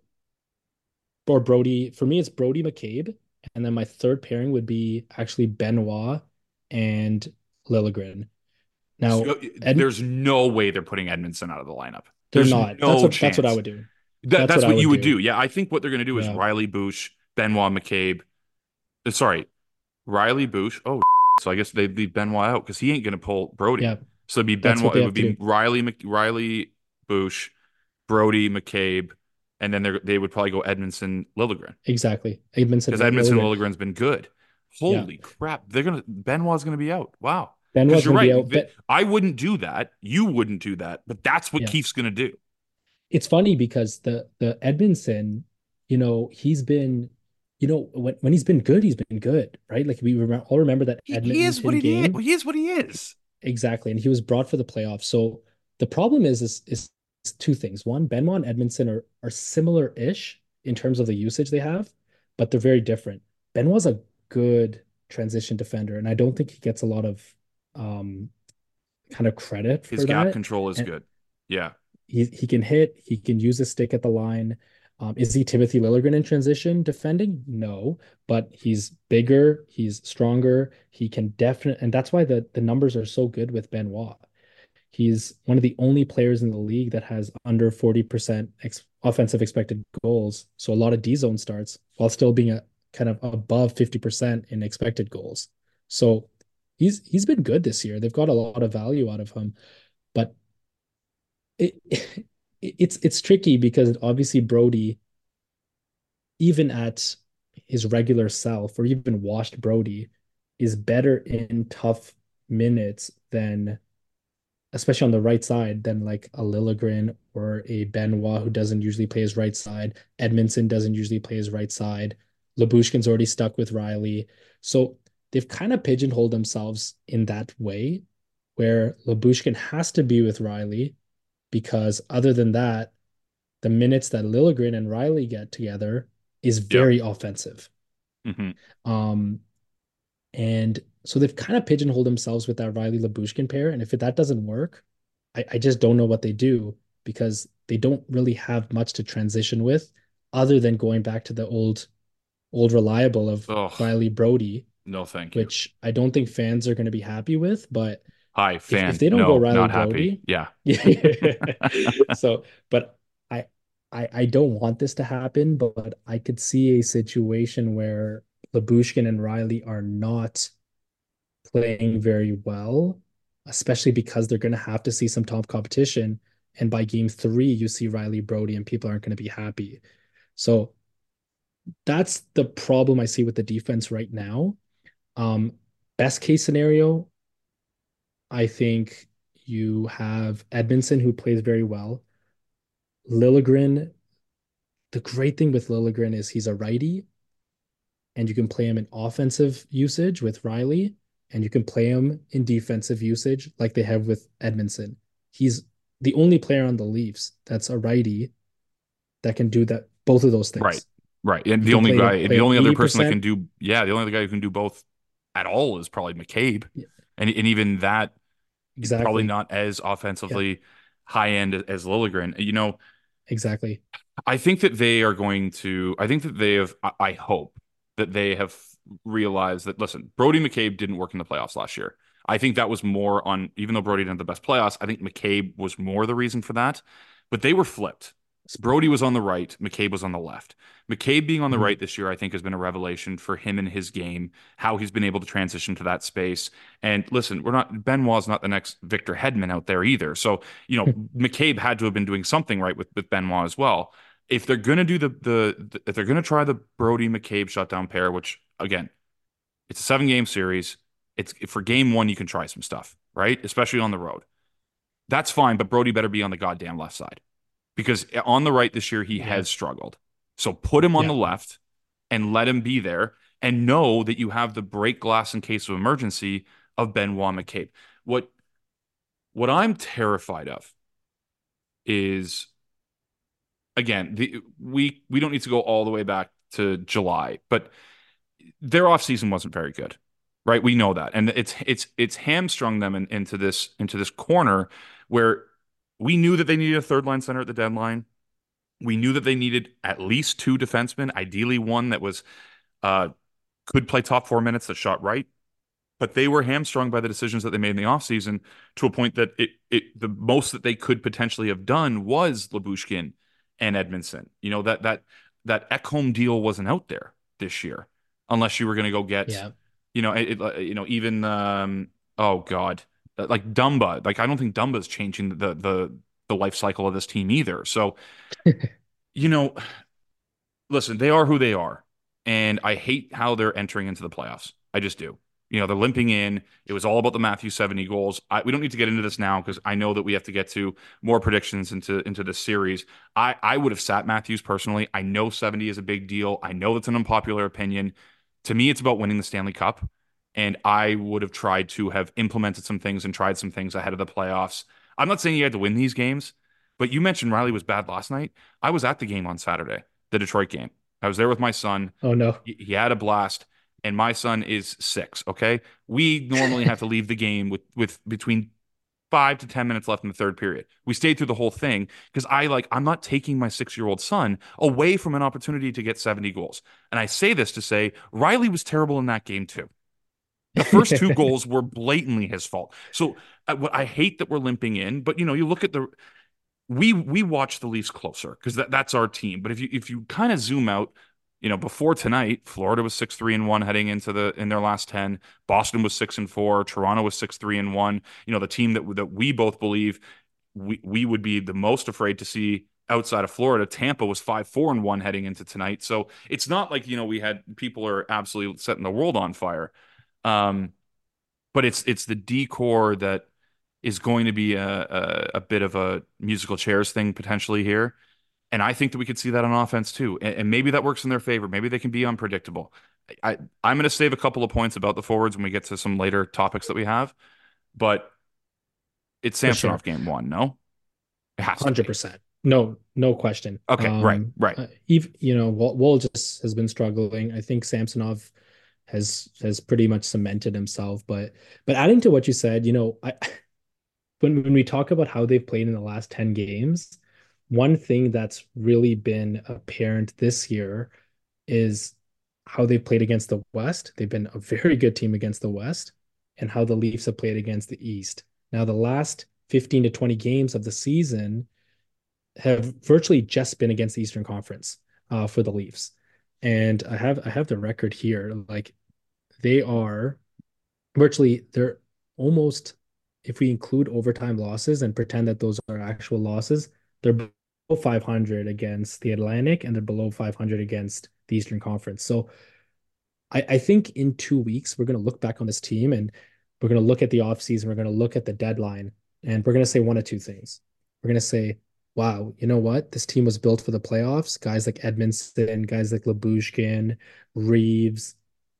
Speaker 1: Brody. For me, it's Brody McCabe, and then my third pairing would be actually Benoit and Liljegren. Now, Ed,
Speaker 2: there's no way they're putting Edmondson out of the lineup.
Speaker 1: they're
Speaker 2: There's
Speaker 1: not.
Speaker 2: no
Speaker 1: That's what I
Speaker 2: chance.
Speaker 1: would do. That's what
Speaker 2: That's
Speaker 1: I
Speaker 2: what you
Speaker 1: would
Speaker 2: would
Speaker 1: do.
Speaker 2: do. Yeah, I think what they're going to do is
Speaker 1: Yeah,
Speaker 2: Riley Boosh, Benoit McCabe. Sorry, Riley Boosh. Oh, so I guess they'd leave Benoit out because he ain't going to pull Brody.
Speaker 1: yeah.
Speaker 2: So it'd be
Speaker 1: That's what
Speaker 2: Benoit.
Speaker 1: they
Speaker 2: It
Speaker 1: have
Speaker 2: would
Speaker 1: to
Speaker 2: be
Speaker 1: do.
Speaker 2: Riley Boosh, Brody McCabe, and then they would probably go Edmondson Liljegren
Speaker 1: Exactly. Edmondson
Speaker 2: because Edmondson
Speaker 1: Liljegren.
Speaker 2: Liljegren's been good.
Speaker 1: Yeah,
Speaker 2: Holy crap! Benoit's gonna be out. Wow. Because
Speaker 1: Benoit's
Speaker 2: you're
Speaker 1: going to be
Speaker 2: right.
Speaker 1: out. But
Speaker 2: I wouldn't do that. You wouldn't do that. But that's what
Speaker 1: yeah,
Speaker 2: Keith's gonna do.
Speaker 1: it's funny because the Edmondson, he's been, when he's been good, he's been good, right? Like all remember that
Speaker 2: He is what
Speaker 1: Edmonton
Speaker 2: he is.
Speaker 1: game.
Speaker 2: He is what he is.
Speaker 1: Exactly. And he was brought for the playoffs. So the problem is two things. One, Benoit and Edmondson are similar-ish in terms of the usage they have, but they're very different. Benoit's a good transition defender, and I don't think he gets a lot of um kind of credit
Speaker 2: His
Speaker 1: for
Speaker 2: gap
Speaker 1: that.
Speaker 2: control is
Speaker 1: And
Speaker 2: good. Yeah.
Speaker 1: he can hit, he can use a stick at the line. Is he Timothy Liljegren in transition defending? No, but he's bigger, he's stronger, he can definitely, and that's why the numbers are so good with Benoit. He's one of the only players in the league that has under 40% offensive expected goals. So a lot of D zone starts while still being a kind of above 50% in expected goals. So he's been good this year. They've got a lot of value out of him, but it it's tricky because obviously Brody, even at his regular self or even washed Brody, is better in tough minutes than, especially on the right side, than like a Liljegren or a Benoit who doesn't usually play his right side. Edmondson doesn't usually play his right side. Labushkin's already stuck with Riley. So they've kind of pigeonholed themselves in that way where Labushkin has to be with Riley because other than that, the minutes that Liljegren and Riley get together is
Speaker 2: Yep.
Speaker 1: very offensive.
Speaker 2: Hmm.
Speaker 1: Um, and so they've kind of pigeonholed themselves with that Riley Labushkin pair. And if that doesn't work, I just don't know what they do because they don't really have much to transition with other than going back to the old reliable of
Speaker 2: Oh,
Speaker 1: Riley Brody,
Speaker 2: no, thank you.
Speaker 1: which I don't think fans are going to be happy with. But
Speaker 2: Hi,
Speaker 1: if
Speaker 2: fan.
Speaker 1: they don't go
Speaker 2: No,
Speaker 1: Riley
Speaker 2: not happy.
Speaker 1: Brody,
Speaker 2: Yeah.
Speaker 1: yeah. So, but I, I don't want this to happen, but I could see a situation where Labushkin and Riley are not playing very well, especially because they're going to have to see some top competition. And by game 3, you see Riley Brody, and people aren't going to be happy. So that's the problem I see with the defense right now. Um, Best case scenario, I think you have Edmondson, who plays very well. Liljegren, the great thing with Liljegren is he's a righty, and you can play him in offensive usage with Riley, and you can play him in defensive usage like they have with Edmondson. He's the only player on the Leafs that's a righty that can do that both of those
Speaker 2: Right.
Speaker 1: things.
Speaker 2: Right. And
Speaker 1: He can
Speaker 2: the
Speaker 1: play him
Speaker 2: only other person that can
Speaker 1: 80%.
Speaker 2: do, yeah, the only other guy who can do both at all is probably McCabe.
Speaker 1: Yeah,
Speaker 2: And even that, probably
Speaker 1: exactly.
Speaker 2: not as
Speaker 1: Yeah,
Speaker 2: offensively high end as Liljegren.
Speaker 1: exactly.
Speaker 2: I think that they are going to, I think that they have, I hope that they have realized that, listen, Brody McCabe didn't work in the playoffs last year. I think that was more on, even though Brody didn't have the best playoffs, I think McCabe was more the reason for that. But they were flipped. Brody was on the right, McCabe was on the left. McCabe being on the
Speaker 1: Mhm.
Speaker 2: right this year, I think, has been a revelation for him and his game, how he's been able to transition to that space. And listen, we're not, Benoit's not the next Victor Hedman out there either. So, McCabe had to have been doing something right with Benoit as well. If they're gonna do if they're gonna try the Brody McCabe shutdown pair, which again, it's a 7 game series. It's for game one, you can try some stuff, right? Especially on the road. That's fine, but Brody better be on the goddamn left side because on the right this year he
Speaker 1: Yeah.
Speaker 2: has struggled. So put him on the
Speaker 1: Yeah.
Speaker 2: left and let him be there, and know that you have the break glass in case of emergency of Benoit McCabe. What what I'm terrified of is, again, we don't need to go all the way back to July, but their offseason wasn't very good. Right? We know that. And it's hamstrung them into this corner where we knew that they needed a third line center at the deadline. We knew that they needed at least two defensemen, ideally one that was uh could play top 4 minutes that shot right. But they were hamstrung by the decisions that they made in the offseason to a point that the most that they could potentially have done was Labushkin and Edmondson. That Ekholm deal wasn't out there this year, unless you were going to go get,
Speaker 1: Yeah.
Speaker 2: even oh God, like Dumba. Like I don't think Dumba's changing the life cycle of this team either. So you know, listen, they are who they are. And I hate how they're entering into the playoffs. I just do. They're limping in. It was all about the Matthews 70 goals. We don't need to get into this now because I know that we have to get to more predictions into this series. I would have sat Matthews personally. I know 70 is a big deal. I know it's an unpopular opinion. To me, it's about winning the Stanley Cup. And I would have tried to have implemented some things and tried some things ahead of the playoffs. I'm not saying you had to win these games, but you mentioned Riley was bad last night. I was at the game on Saturday, the Detroit game. I was there with my son.
Speaker 1: Oh no.
Speaker 2: He had a blast, and my son is 6. Okay, we normally have to leave the game with between 5 to 10 minutes left in the third period. We stayed through the whole thing because I'm not taking my 6-year-old son away from an opportunity to get 70 goals. And I say this to say Riley was terrible in that game too. The first two goals were blatantly his fault. So what I hate that we're limping in, but you look at the we watch the Leafs closer because that's our team. But if you kind of zoom out, before tonight, Florida was 6-3-1 heading in their last 10. Boston was 6-4. Toronto was 6-3-1. The team that we both believe we would be the most afraid to see outside of Florida. Tampa was 5-4-1 heading into tonight. So it's not like we had people are absolutely setting the world on fire. Um, but it's the decor that is going to be a bit of a musical chairs thing potentially here. And I think that we could see that on offense too. And maybe that works in their favor. Maybe they can be unpredictable. I'm going to save a couple of points about the forwards when we get to some later topics that we have, but it's
Speaker 1: For sure.
Speaker 2: Samsonov game one, no? It has to be.
Speaker 1: 100%. No, no question.
Speaker 2: Okay, right.
Speaker 1: Even Wall just has been struggling. I think Samsonov has pretty much cemented himself. But adding to what you said, I when we talk about how they've played in the last 10 games, one thing that's really been apparent this year is how they've played against the West. They've been a very good team against the West, and how the Leafs have played against the East. Now, the last 15 to 20 games of the season have virtually just been against the Eastern Conference for the Leafs. And I have the record here. Like they are they're almost, if we include overtime losses and pretend that those are actual losses, they're below 500 against the Atlantic, and they're below 500 against the Eastern Conference. So I think in 2 weeks we're going to look back on this team, and we're going to look at the offseason, we're going to look at the deadline, and we're going to say one of two things. We're going to say, wow, you know what? This team was built for the playoffs. Guys like Edmondson, guys like Labushkin, Reeves,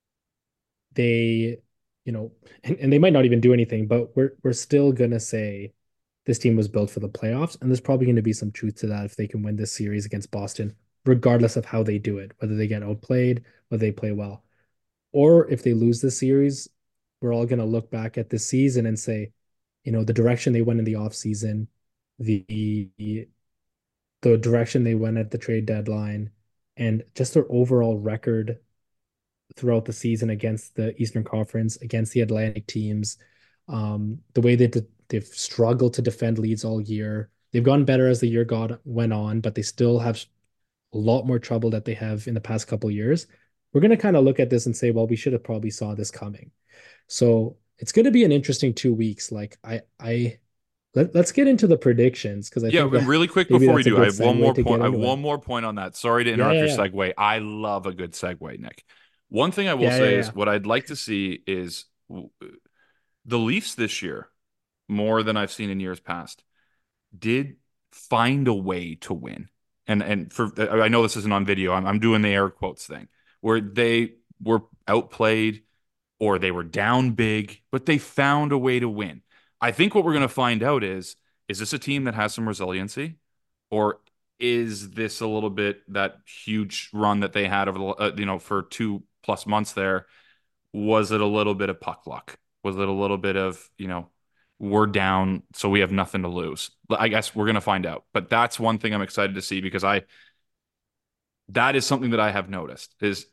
Speaker 1: they, and they might not even do anything, but we're still gonna say this team was built for the playoffs, and there's probably going to be some truth to that if they can win this series against Boston, regardless of how they do it, whether they get outplayed, whether they play well, or if they lose this series, we're all going to look back at this season and say, the direction they went in the offseason, the the direction they went at the trade deadline, and just their overall record throughout the season against the Eastern Conference, against the Atlantic teams. The way that they've struggled to defend leads all year. They've gotten better as the year went on, but they still have a lot more trouble that they have in the past couple of years. We're going to kind of look at this and say, well, we should have probably saw this coming. So it's going to be an interesting 2 weeks. Like let's get into the predictions because I
Speaker 2: Yeah,
Speaker 1: think
Speaker 2: and
Speaker 1: that
Speaker 2: really quick
Speaker 1: maybe
Speaker 2: before we
Speaker 1: that's a
Speaker 2: do, I
Speaker 1: good
Speaker 2: have one
Speaker 1: segue
Speaker 2: more
Speaker 1: to
Speaker 2: point.
Speaker 1: get
Speaker 2: I have
Speaker 1: into it.
Speaker 2: one more point on that. Sorry to
Speaker 1: Yeah,
Speaker 2: interrupt
Speaker 1: yeah,
Speaker 2: your
Speaker 1: yeah,
Speaker 2: segue. I love a good segue, Nick. One thing I will
Speaker 1: yeah, yeah,
Speaker 2: say is
Speaker 1: yeah.
Speaker 2: what I'd like to see is the Leafs this year, more than I've seen in years past, did find a way to win. And for I know this isn't on video. I'm doing the air quotes thing where they were outplayed or they were down big, but they found a way to win. I think what we're going to find out is this a team that has some resiliency, or is this a little bit that huge run that they had over the for 2+ months there? Was it a little bit of puck luck? Was it a little bit of we're down, so we have nothing to lose? I guess we're going to find out. But that's one thing I'm excited to see because I that is something that I have noticed is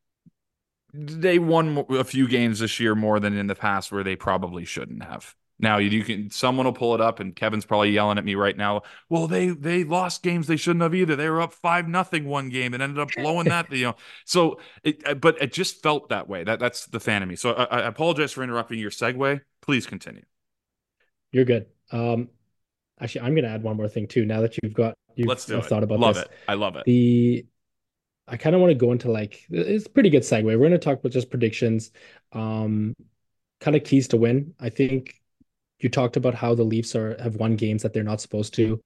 Speaker 2: they won a few games this year more than in the past where they probably shouldn't have. Now you can someone will pull it up and Kevin's probably yelling at me right now. Well, they lost games they shouldn't have either. They were up 5-0 one game and ended up blowing that. So but it just felt that way. That's the fan of me. So I apologize for interrupting your segue. Please continue.
Speaker 1: You're good. Actually, I'm going to add one more thing too. Now that you've
Speaker 2: Let's do it.
Speaker 1: thought about
Speaker 2: Love
Speaker 1: this,
Speaker 2: it. I love it.
Speaker 1: the I kind of want to go into like it's a pretty good segue. We're going to talk about just predictions, um, kind of keys to win. I think you talked about how the Leafs have won games that they're not supposed to.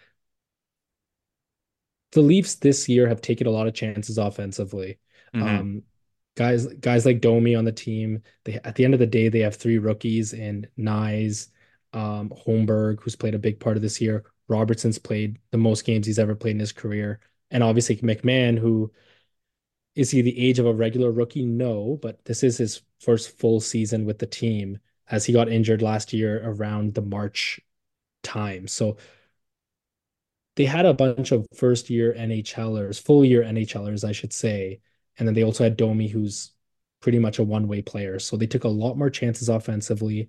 Speaker 1: The Leafs this year have taken a lot of chances offensively.
Speaker 2: Hmm.
Speaker 1: Um, guys like Domi on the team. They at the end of the day, they have three rookies in Nyes, Holmberg, who's played a big part of this year. Robertson's played the most games he's ever played in his career, and obviously McMahon, who is he the age of a regular rookie? No, but this is his first full season with the team as he got injured last year around the March time. So they had a bunch of first year NHLers, full year NHLers, I should say. And then they also had Domi, who's pretty much a one-way player. So they took a lot more chances offensively.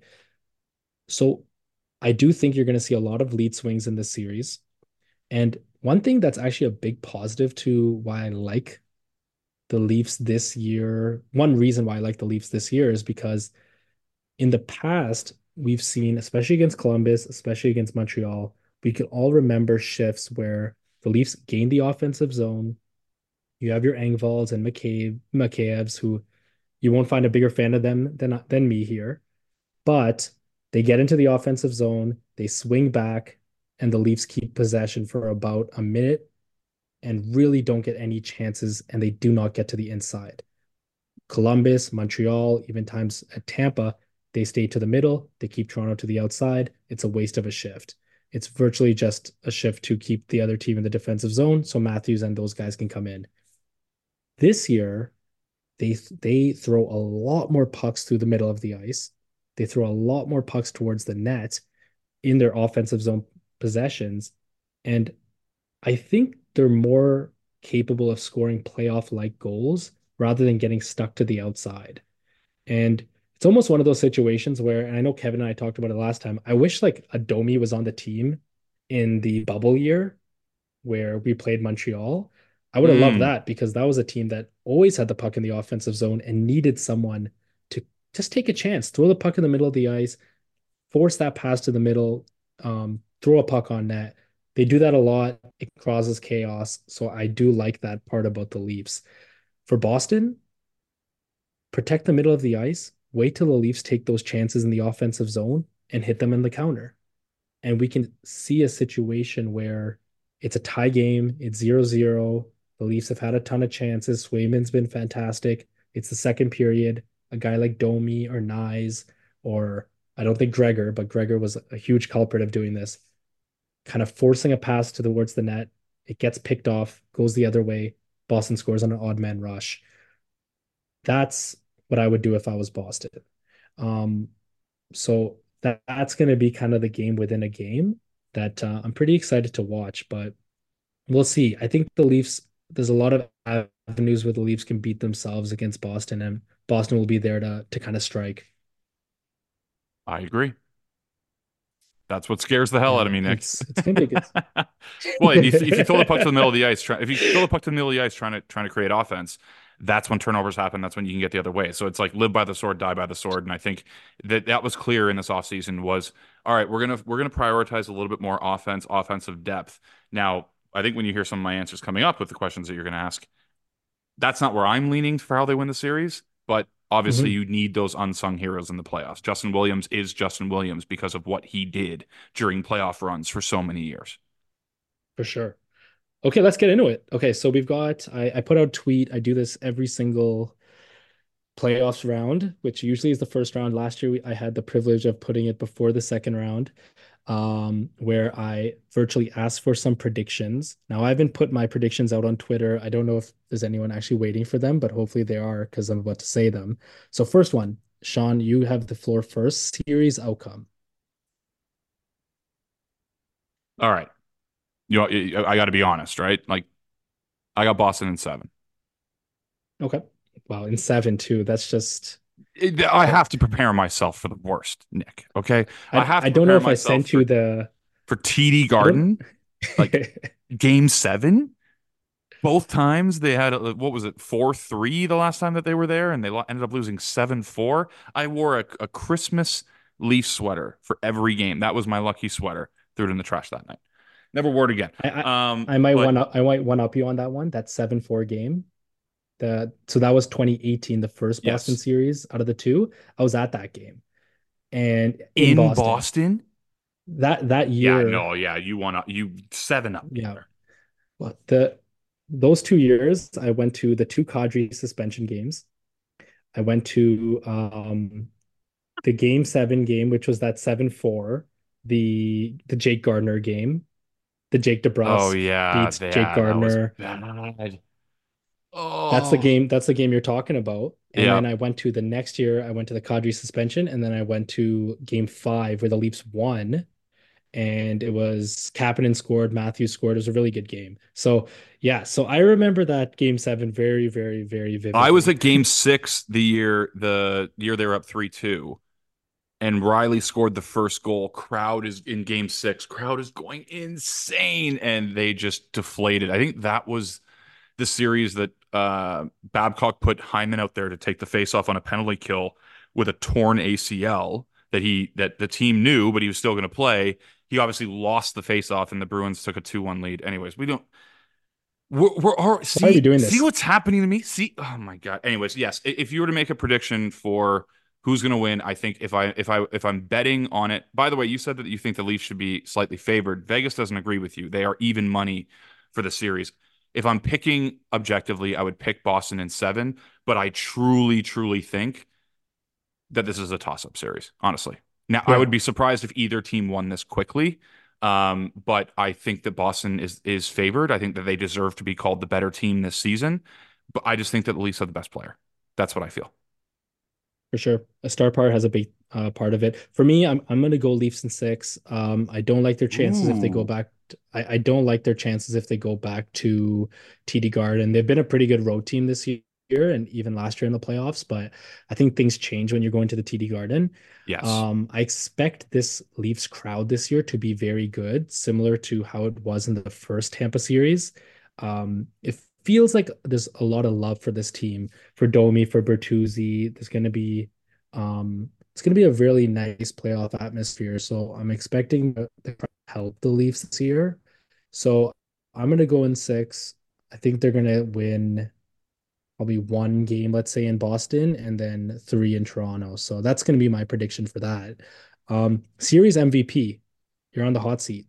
Speaker 1: So I do think you're going to see a lot of lead swings in this series. And one thing that's actually a big positive to why I like the Leafs this year, one reason why I like the Leafs this year is because in the past, we've seen, especially against Columbus, especially against Montreal, we can all remember shifts where the Leafs gain the offensive zone. You have your Engvalls and McCabe's, who you won't find a bigger fan of them than me here, but they get into the offensive zone, they swing back, and the Leafs keep possession for about a minute and really don't get any chances, and they do not get to the inside. Columbus, Montreal, even times at Tampa, they stay to the middle, they keep Toronto to the outside. It's a waste of a shift. It's virtually just a shift to keep the other team in the defensive zone so Matthews and those guys can come in. This year, they throw a lot more pucks through the middle of the ice. They throw a lot more pucks towards the net in their offensive zone possessions. And I think they're more capable of scoring playoff like goals rather than getting stuck to the outside. And it's almost one of those situations where, and I know Kevin and I talked about it last time. I wish like a Domi was on the team in the bubble year where we played Montreal. I would have loved
Speaker 2: Mm.
Speaker 1: that because that was a team that always had the puck in the offensive zone and needed someone to just take a chance, throw the puck in the middle of the ice, force that pass to the middle, throw a puck on net. They do that a lot. It causes chaos. So I do like that part about the Leafs. For Boston, protect the middle of the ice, wait till the Leafs take those chances in the offensive zone and hit them in the counter. And we can see a situation where it's a tie game, it's 0-0. The Leafs have had a ton of chances. Swayman's been fantastic. It's the second period. A guy like Domi or Nyes, or I don't think Gregor, but Gregor was a huge culprit of doing this, kind of forcing a pass towards the net. It gets picked off, goes the other way. Boston scores on an odd man rush. That's what I would do if I was Boston. Um, so that's going to be kind of the game within a game that I'm pretty excited to watch, but we'll see. I think the Leafs, there's a lot of avenues where the Leafs can beat themselves against Boston, and Boston will be there to kind of strike.
Speaker 2: I agree. That's what scares the hell out of
Speaker 1: Yeah,
Speaker 2: me, Nick.
Speaker 1: it's gonna be a good.
Speaker 2: Well, if you throw the puck to the middle of the ice, if you throw the puck to the middle of the ice trying to create offense, that's when turnovers happen. That's when you can get the other way. So it's like live by the sword, die by the sword. And I think that was clear in this offseason was all right, we're gonna prioritize a little bit more offensive depth. Now, I think when you hear some of my answers coming up with the questions that you're gonna ask, that's not where I'm leaning for how they win the series, but obviously
Speaker 1: Mhm,
Speaker 2: you need those unsung heroes in the playoffs. Justin Williams is Justin Williams because of what he did during playoff runs for so many years.
Speaker 1: for sure. Okay, let's get into it. Okay, so we've got I put out a tweet. I do this every single playoffs round, which usually is the first round. Last year, I had the privilege of putting it before the second round, where I virtually asked for some predictions. Now, I haven't put my predictions out on Twitter. I don't know if there's anyone actually waiting for them, but hopefully they are because I'm about to say them. So, first one, Sean, you have the floor first. Series outcome.
Speaker 2: All right. You know, I got to be honest, right? Like I got Boston in seven.
Speaker 1: Okay. Wow, in seven too. That's just
Speaker 2: I have to prepare myself for the worst, Nick. Okay, I have
Speaker 1: I
Speaker 2: to
Speaker 1: don't know
Speaker 2: prepare
Speaker 1: if I
Speaker 2: myself
Speaker 1: sent you the
Speaker 2: for TD
Speaker 1: I don't
Speaker 2: Garden, like Game Seven. Both times they had what was it 4-3 the last time that they were there, and they ended up losing 7-4. I wore a Christmas Leaf sweater for every game. That was my lucky sweater. Threw it in the trash that night. Never wore it again.
Speaker 1: I, I
Speaker 2: But
Speaker 1: I might one up you on that one. That 7-4 game. So that was 2018, the first Boston
Speaker 2: yes,
Speaker 1: series out of the two. I was at that game and in
Speaker 2: in
Speaker 1: Boston.
Speaker 2: Boston.
Speaker 1: That
Speaker 2: Yeah,
Speaker 1: year,
Speaker 2: no, yeah, you won up, you 7-up me
Speaker 1: yeah.
Speaker 2: there.
Speaker 1: Well, the those 2 years, I went to the two Kadri suspension games. I went to the game seven game, which was that 7-4, the Jake Gardner game. The Jake
Speaker 2: Oh
Speaker 1: DeBrusk
Speaker 2: yeah,
Speaker 1: beats Jake
Speaker 2: yeah, that was
Speaker 1: Gardner.
Speaker 2: bad.
Speaker 1: That's the
Speaker 2: Oh,
Speaker 1: game. That's the game you're talking about. And
Speaker 2: yeah.
Speaker 1: then I went to the next year, I went to the Kadri suspension, and then I went to game five where the Leafs won. And it was Kapanen scored, Matthews scored. It was a really good game. So yeah, so I remember that game seven very, very, very
Speaker 2: I was
Speaker 1: vividly.
Speaker 2: at game six the year they were up 3-2, and Riley scored the first goal. Crowd is in game six. Crowd is going insane, and they just deflated. I think that was the series that Babcock put Hyman out there to take the face off on a penalty kill with a torn ACL that the team knew, but he was still going to play. He obviously lost the face off, and the Bruins took a 2-1 lead. Anyways, we don't.
Speaker 1: Why are we doing
Speaker 2: See
Speaker 1: this?
Speaker 2: what's happening to me. See, oh my god. Anyways, yes. If you were to make a prediction for who's going to win, I think if I'm betting on it. By the way, you said that you think the Leafs should be slightly favored. Vegas doesn't agree with you. They are even money for the series. If I'm picking objectively, I would pick Boston in seven. But I truly, truly think that this is a toss-up series. Honestly, now I would
Speaker 1: Yeah,
Speaker 2: be surprised if either team won this quickly. But I think that Boston is favored. I think that they deserve to be called the better team this season. But I just think that the Leafs are the best player. That's what I feel.
Speaker 1: for sure. A star power has a big part of it. For me, I'm gonna go Leafs in six. I don't like their chances if they go
Speaker 2: Ooh.
Speaker 1: back. I don't like their chances if they go back to TD Garden. They've been a pretty good road team this year and even last year in the playoffs, but I think things change when you're going to the TD Garden.
Speaker 2: Yes.
Speaker 1: I expect this Leafs crowd this year to be very good, similar to how it was in the first Tampa series. It feels like there's a lot of love for this team, for Domi, for Bertuzzi. It's gonna be a really nice playoff atmosphere. So I'm expecting the crowd to help the Leafs this year. So I'm gonna go in six. I think they're gonna win. probably one game, let's say, in Boston, and then three in Toronto. So that's going to be my prediction for that. Series MVP, you're on the hot seat.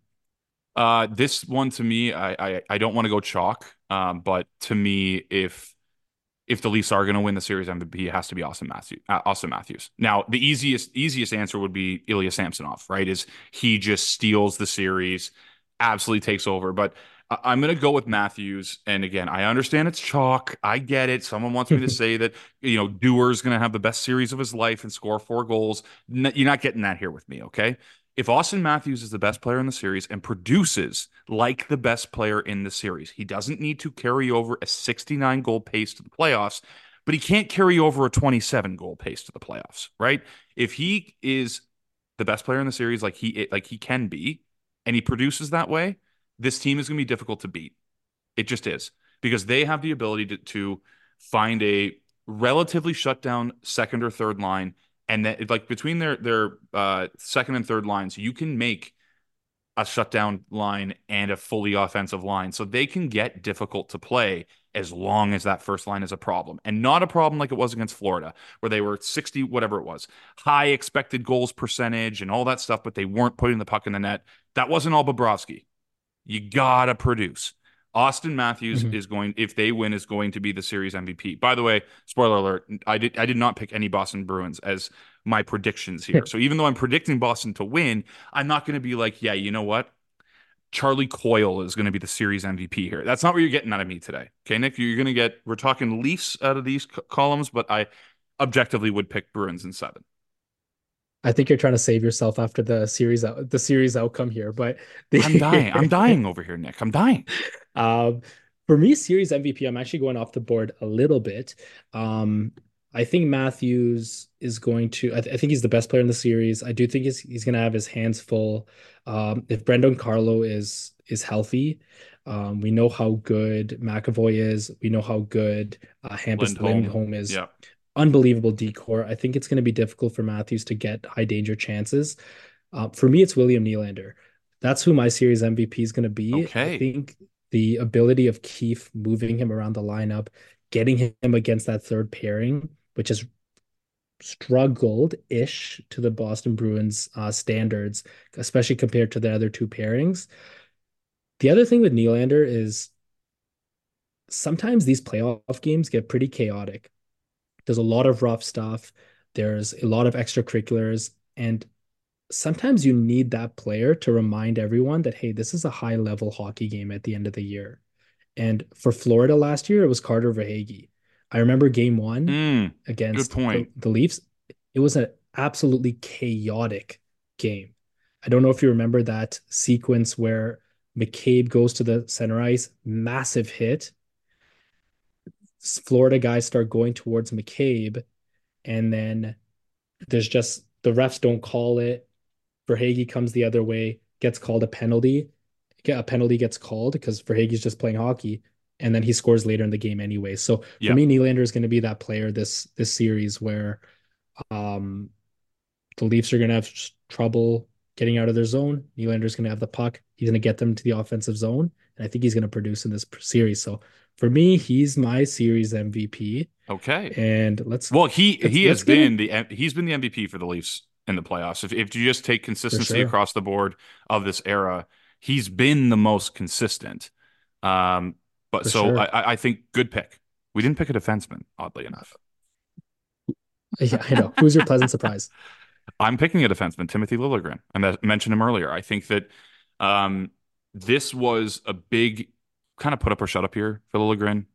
Speaker 2: This one to me, I don't want to go chalk, but to me, if the Leafs are going to win the series MVP, it has to be Austin Matthews. Now, the easiest answer would be Ilya Samsonov, right? Is he just steals the series, absolutely takes over. But I'm going to go with Matthews. And again, I understand it's chalk. I get it. Someone wants me to say that Dewar's going to have the best series of his life and score 4 goals. You're not getting that here with me, okay? If Austin Matthews is the best player in the series and produces like the best player in the series, he doesn't need to carry over a 69 goal pace to the playoffs, but he can't carry over a 27 goal pace to the playoffs, right? If he is the best player in the series like he can be, and he produces that way, this team is going to be difficult to beat. It just is because they have the ability to find a relatively shut down second or third line, and that like between their second and third lines, you can make a shutdown line and a fully offensive line. So they can get difficult to play as long as that first line is a problem. And not a problem like it was against Florida, where they were 60, whatever it was, high expected goals percentage and all that stuff, but they weren't putting the puck in the net. That wasn't all Bobrovsky. You gotta produce. Austin Matthews
Speaker 1: Mhm.
Speaker 2: is going, if they win, is going to be the series MVP. By the way, spoiler alert, I did not pick any Boston Bruins as my predictions here. So even though I'm predicting Boston to win, I'm not going to be like, yeah, you know what? Charlie Coyle is going to be the series MVP here. That's not what you're getting out of me today. Okay, Nick, you're going to get, we're talking Leafs out of these columns, but I objectively would pick Bruins in 7.
Speaker 1: I think you're trying to save yourself after the series outcome here, but
Speaker 2: I'm dying. I'm
Speaker 1: the
Speaker 2: dying over here, Nick. I'm dying.
Speaker 1: um, for me, series MVP, I'm actually going off the board a little bit. Um, I think Matthews is going to. I think he's the best player in the series. I do think he's going to have his hands full. If Brendan Carlo is healthy, we know how good McAvoy is. We know how good Hampus
Speaker 2: Lindholm.
Speaker 1: Lindholm is.
Speaker 2: Yeah.
Speaker 1: Unbelievable decor. I think it's going to be difficult for Matthews to get high danger chances. For me, it's William Nylander. That's who my series MVP is going to be. I
Speaker 2: Okay.
Speaker 1: think the ability of Keefe moving him around the lineup, getting him against that third pairing, which has struggled-ish to the Boston Bruins standards, especially compared to the other two pairings. The other thing with Nylander is sometimes these playoff games get pretty chaotic. There's a lot of rough stuff. There's a lot of extracurriculars, and sometimes you need that player to remind everyone that, hey, this is a high level hockey game at the end of the year. And for Florida last year, it was Carter Verhaeghe. I remember game one
Speaker 2: Mm, good
Speaker 1: against
Speaker 2: point.
Speaker 1: the Leafs. It was an absolutely chaotic game. I don't know if you remember that sequence where McCabe goes to the center ice, massive hit. Florida guys start going towards McCabe, and then there's just the refs don't call it. Verhaeghe comes the other way, gets called a penalty. A penalty gets called because Verhaeghe's just playing hockey, and then he scores later in the game anyway. So for
Speaker 2: Yeah.
Speaker 1: me, Nylander is going to be that player this series where um, the Leafs are going to have trouble getting out of their zone. Nylander's going to have the puck. He's going to get them to the offensive zone, and I think he's going to produce in this series. So for me, he's my series MVP.
Speaker 2: Okay.
Speaker 1: And let's
Speaker 2: Well, he has
Speaker 1: let's get in
Speaker 2: he's been the MVP for the Leafs in the playoffs. If you just take
Speaker 1: for
Speaker 2: consistency
Speaker 1: sure,
Speaker 2: across the board of this era, he's been the most consistent. Um, but
Speaker 1: for
Speaker 2: so
Speaker 1: sure.
Speaker 2: I think good pick. We didn't pick a defenseman, oddly enough.
Speaker 1: Yeah, I know. Who's your pleasant surprise?
Speaker 2: I'm picking a defenseman, Timothy Liljegren. I mentioned him earlier. I think that um, this was a big kind of put up or shut up here for Liljegren.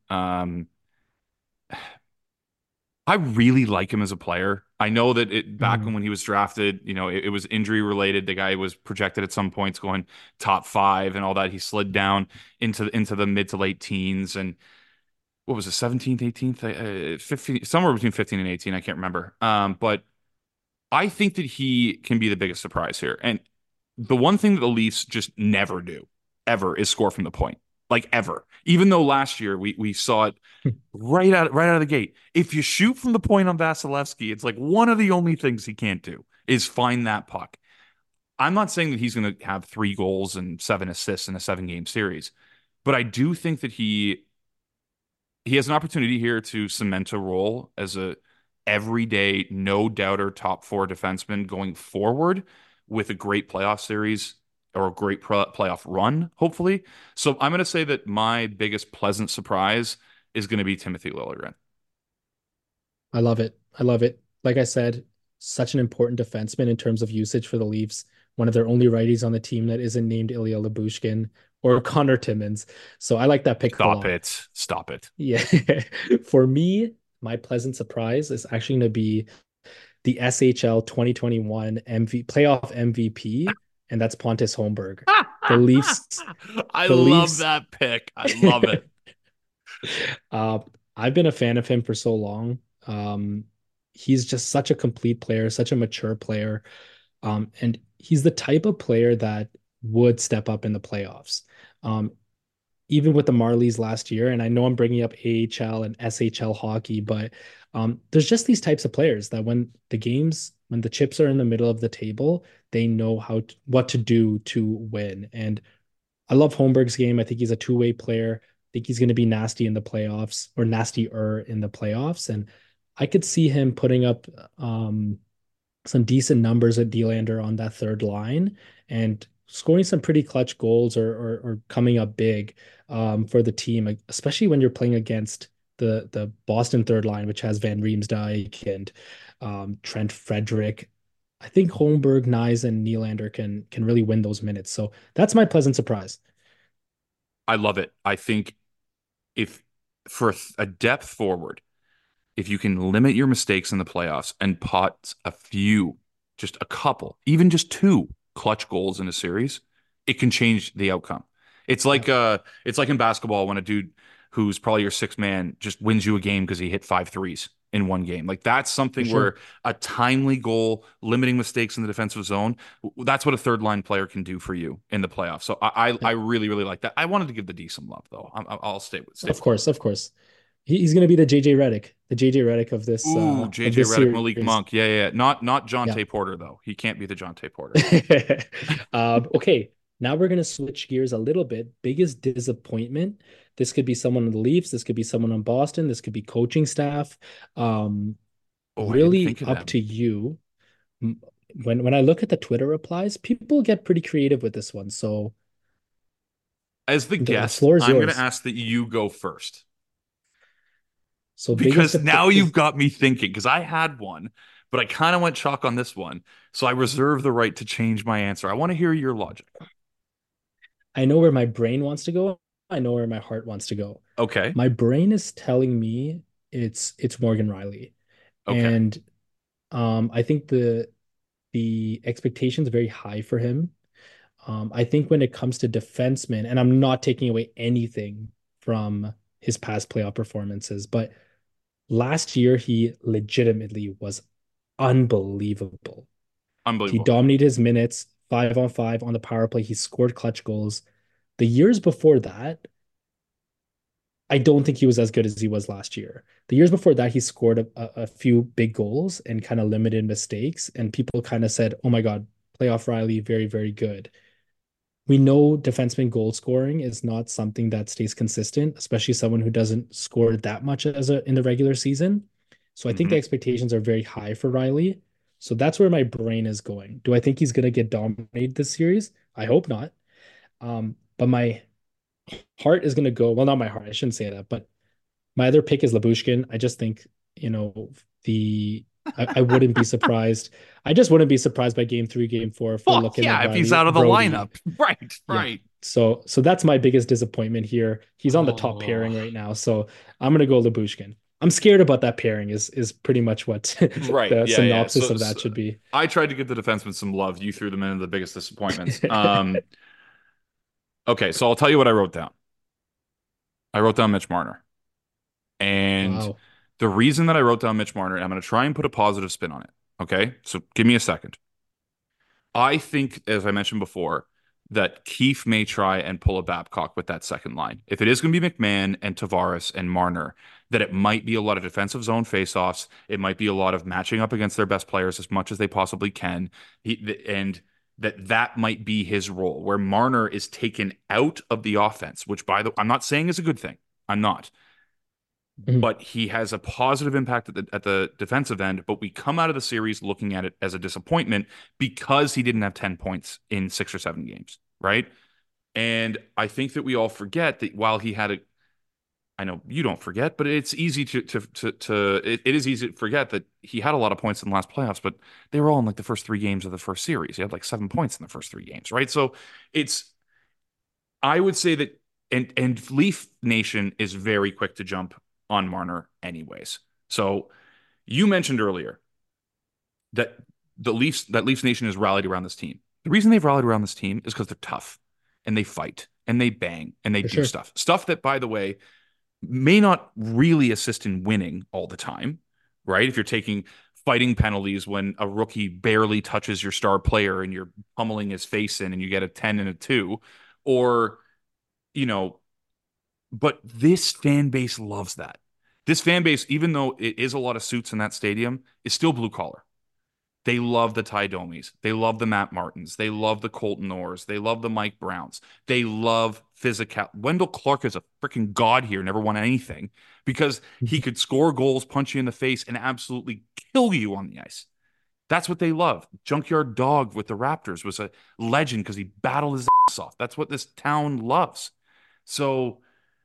Speaker 2: I really like him as a player. I know that back
Speaker 1: Mhm.
Speaker 2: when he was drafted, it was injury related. The guy was projected at some points going top 5 and all that. He slid down into the mid to late teens and what was it, 17th, 18th, 15, somewhere between 15 and 18. I can't remember. But I think that he can be the biggest surprise here. And the one thing that the Leafs just never do, ever, is score from the point. Like ever. Even though last year we saw it right out of the gate. If you shoot from the point on Vasilevsky, it's like one of the only things he can't do is find that puck. I'm not saying that he's going to have 3 goals and 7 assists in a 7-game series, but I do think that he he has an opportunity here to cement a role as a everyday, no doubter top four defenseman going forward with a great playoff series or a great playoff run, hopefully. So I'm going to say that my biggest pleasant surprise is going to be Timothy Liljegren.
Speaker 1: I love it. I love it. Like I said, such an important defenseman in terms of usage for the Leafs. One of their only righties on the team that isn't named Ilya Lyubushkin or Connor Timmins. So I like that pick a
Speaker 2: Stop
Speaker 1: lot.
Speaker 2: it. Stop it.
Speaker 1: Yeah. For me, my pleasant surprise is actually going to be the SHL 2021 playoff MVP, and that's Pontus Holmberg. The Leafs,
Speaker 2: I
Speaker 1: the
Speaker 2: love
Speaker 1: Leafs.
Speaker 2: that pick. I love it.
Speaker 1: uh, I've been a fan of him for so long. He's just such a complete player, such a mature player. And he's the type of player that would step up in the playoffs. Um, Even with the Marlies last year, and I know I'm bringing up AHL and SHL hockey, but there's just these types of players that when the chips are in the middle of the table, they know what to do to win. And I love Holmberg's game. I think he's a two-way player. I think he's going to be nasty in the playoffs or nastier in the playoffs. And I could see him putting up some decent numbers at Delander on that third line and scoring some pretty clutch goals or coming up big for the team, especially when you're playing against the Boston third line, which has Van Riemsdyk and Trent Frederick. I think Holmberg, Nyes, and Nylander can really win those minutes. So that's my pleasant surprise.
Speaker 2: I love it. I think if for a depth forward, if you can limit your mistakes in the playoffs and pot a few, just a couple, even just two clutch goals in a series, it can change the outcome.
Speaker 1: Yeah,
Speaker 2: It's like in basketball when a dude who's probably your sixth man just wins you a game because he hit five threes in one game. Like that's
Speaker 1: for
Speaker 2: something
Speaker 1: sure.
Speaker 2: where a timely goal, limiting mistakes in the defensive zone, that's what a third line player can do for you in the playoffs. So I
Speaker 1: Yeah,
Speaker 2: really really like that. I wanted to give the D some love though. I'll stay
Speaker 1: of
Speaker 2: with you.
Speaker 1: course, of course. He's going to be the JJ Redick
Speaker 2: Ooh,
Speaker 1: of
Speaker 2: JJ
Speaker 1: this
Speaker 2: Redick, Malik
Speaker 1: series.
Speaker 2: Monk. Yeah, yeah, yeah. Not John
Speaker 1: Yeah.
Speaker 2: Tay Porter though. He can't be the John Tay Porter.
Speaker 1: Okay, now we're gonna switch gears a little bit. Biggest disappointment. This could be someone on the Leafs. This could be someone on Boston. This could be coaching staff. Um,
Speaker 2: Oh, I didn't
Speaker 1: Really
Speaker 2: think of
Speaker 1: up
Speaker 2: them.
Speaker 1: to you. M- when I look at the Twitter replies, people get pretty creative with this one. So
Speaker 2: As the
Speaker 1: the
Speaker 2: guest,
Speaker 1: floor is
Speaker 2: I'm going to
Speaker 1: yours.
Speaker 2: ask that you go first
Speaker 1: So
Speaker 2: because now you've
Speaker 1: is
Speaker 2: got me thinking. Because I had one, but I kind of went chalk on this one, so I reserve the right to change my answer. I want to hear your logic.
Speaker 1: I know where my brain wants to go. I know where my heart wants to go.
Speaker 2: Okay,
Speaker 1: My brain is telling me it's Morgan Riley.
Speaker 2: okay.
Speaker 1: And I think the expectations are very high for him. I think when it comes to defensemen, and I'm not taking away anything from his past playoff performances, but last year he legitimately was unbelievable. He
Speaker 2: Unbelievable.
Speaker 1: dominated his minutes 5 on 5 on the power play. He scored clutch goals. The years before that, I don't think he was as good as he was last year. The years before that, he scored a few big goals and kind of limited mistakes. And people kind of said, oh my God, playoff Riley, very, very good. We know defenseman goal scoring is not something that stays consistent, especially someone who doesn't score that much in the regular season. So I think the
Speaker 2: Hmm.
Speaker 1: expectations are very high for Riley. So that's where my brain is going. Do I think he's going to get dominated this series? I hope not. But my heart is going to go, well, not my heart, I shouldn't say that, but my other pick is Labushkin. I just think, the I wouldn't be surprised. I just wouldn't be surprised by game 3, game 4 if we're
Speaker 2: Fuck
Speaker 1: looking at
Speaker 2: yeah, if he's
Speaker 1: Riley
Speaker 2: out of the
Speaker 1: Brody.
Speaker 2: lineup. Right,
Speaker 1: Yeah.
Speaker 2: right.
Speaker 1: So that's my biggest disappointment here. He's on the top
Speaker 2: Oh,
Speaker 1: pairing right now. So I'm gonna go Labushkin. I'm scared about that pairing is pretty much what
Speaker 2: right.
Speaker 1: the
Speaker 2: Yeah, yeah.
Speaker 1: synopsis
Speaker 2: So,
Speaker 1: of
Speaker 2: so
Speaker 1: that should be.
Speaker 2: I tried to give the defenseman some love. You threw them into the biggest disappointments. Okay, so I'll tell you what I wrote down. I wrote down Mitch Marner. And
Speaker 1: Wow.
Speaker 2: the reason that I wrote down Mitch Marner, and I'm going to try and put a positive spin on it. Okay. So give me a second. I think, as I mentioned before, that Keefe may try and pull a Babcock with that second line. If it is going to be McMahon and Tavares and Marner, that it might be a lot of defensive zone faceoffs. It might be a lot of matching up against their best players as much as they possibly can. And that might be his role, where Marner is taken out of the offense, which by the I'm not saying is a good thing. I'm not.
Speaker 1: Mhm.
Speaker 2: but he has a positive impact at the defensive end. But we come out of the series looking at it as a disappointment because he didn't have 10 points in 6 or 7 games, right? And I think that we all forget that while he had a, I know you don't forget, but it's easy it is easy to forget that he had a lot of points in the last playoffs, but they were all in like the first 3 games of the first series. He had like 7 points in the first 3 games, right? So it's, I would say that, and Leaf Nation is very quick to jump on Marner anyways. So you mentioned earlier that Leafs Nation has rallied around this team. The reason they've rallied around this team is because they're tough and they fight and they bang and they
Speaker 1: For
Speaker 2: do
Speaker 1: sure.
Speaker 2: stuff. Stuff that, by the way, may not really assist in winning all the time, right? If you're taking fighting penalties when a rookie barely touches your star player and you're pummeling his face in and you get a 10 and a 2, or, you know, but this fan base loves that. This fan base, even though it is a lot of suits in that stadium, is still blue collar. They love the Ty Domies. They love the Matt Martins. They love the Colton Orrs. They love the Mike Browns. They love physical. Wendell Clark is a freaking god here, never won anything because he could score goals, punch you in the face, and absolutely kill you on the ice. That's what they love. Junkyard Dog with the Raptors was a legend because he battled his ass off. That's what this town loves. So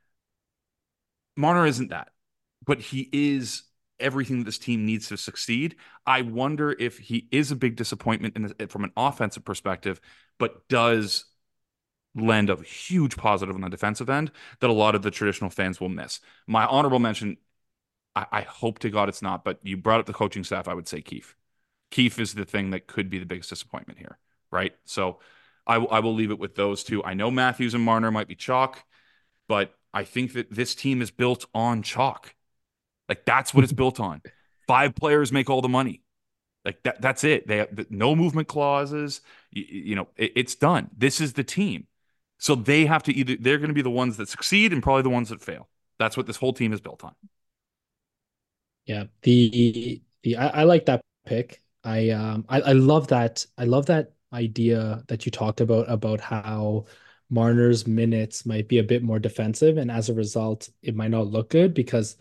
Speaker 2: Marner isn't that, but he is everything that this team needs to succeed. I wonder if he is a big disappointment from an offensive perspective, but does lend a huge positive on the defensive end that a lot of the traditional fans will miss. My honorable mention, I hope to God it's not, but you brought up the coaching staff. I would say Keefe. Keefe is the thing that could be the biggest disappointment here, right? So I will leave it with those two. I know Matthews and Marner might be chalk, but I think that this team is built on chalk. Like that's what it's built on. 5 players make all the money. Like that's it. They have no movement clauses. It's done. This is the team. So they have to either they're going to be the ones that succeed and probably the ones that fail. That's what this whole team is built on.
Speaker 1: Yeah. I like that pick. I love that. I love that idea that you talked about how Marner's minutes might be a bit more defensive, and as a result, it might not look good because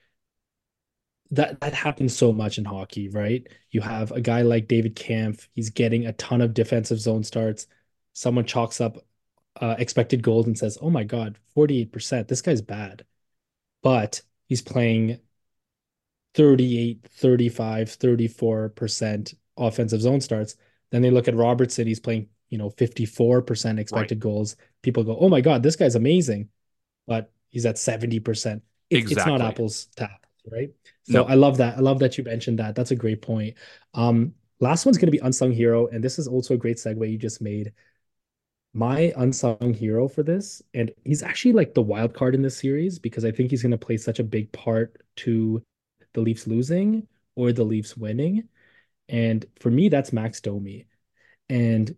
Speaker 1: that happens so much in hockey, right? You have a guy like David Kampf, he's getting a ton of defensive zone starts. Someone chalks up expected goals and says, "Oh my God, 48%. This guy's bad." But he's playing 38, 35, 34% offensive zone starts. Then they look at Robertson, he's playing, 54%
Speaker 2: Right.
Speaker 1: expected goals. People go, "Oh my God, this guy's amazing." But he's at 70%. It's not
Speaker 2: Exactly.
Speaker 1: apples to apples, right? So
Speaker 2: No.
Speaker 1: I love that. I love that you mentioned that. That's a great point. Last one's going to be unsung hero, and this is also a great segue you just made. My unsung hero for this, and he's actually like the wild card in this series because I think he's going to play such a big part to the Leafs losing or the Leafs winning. And for me, that's Max Domi. And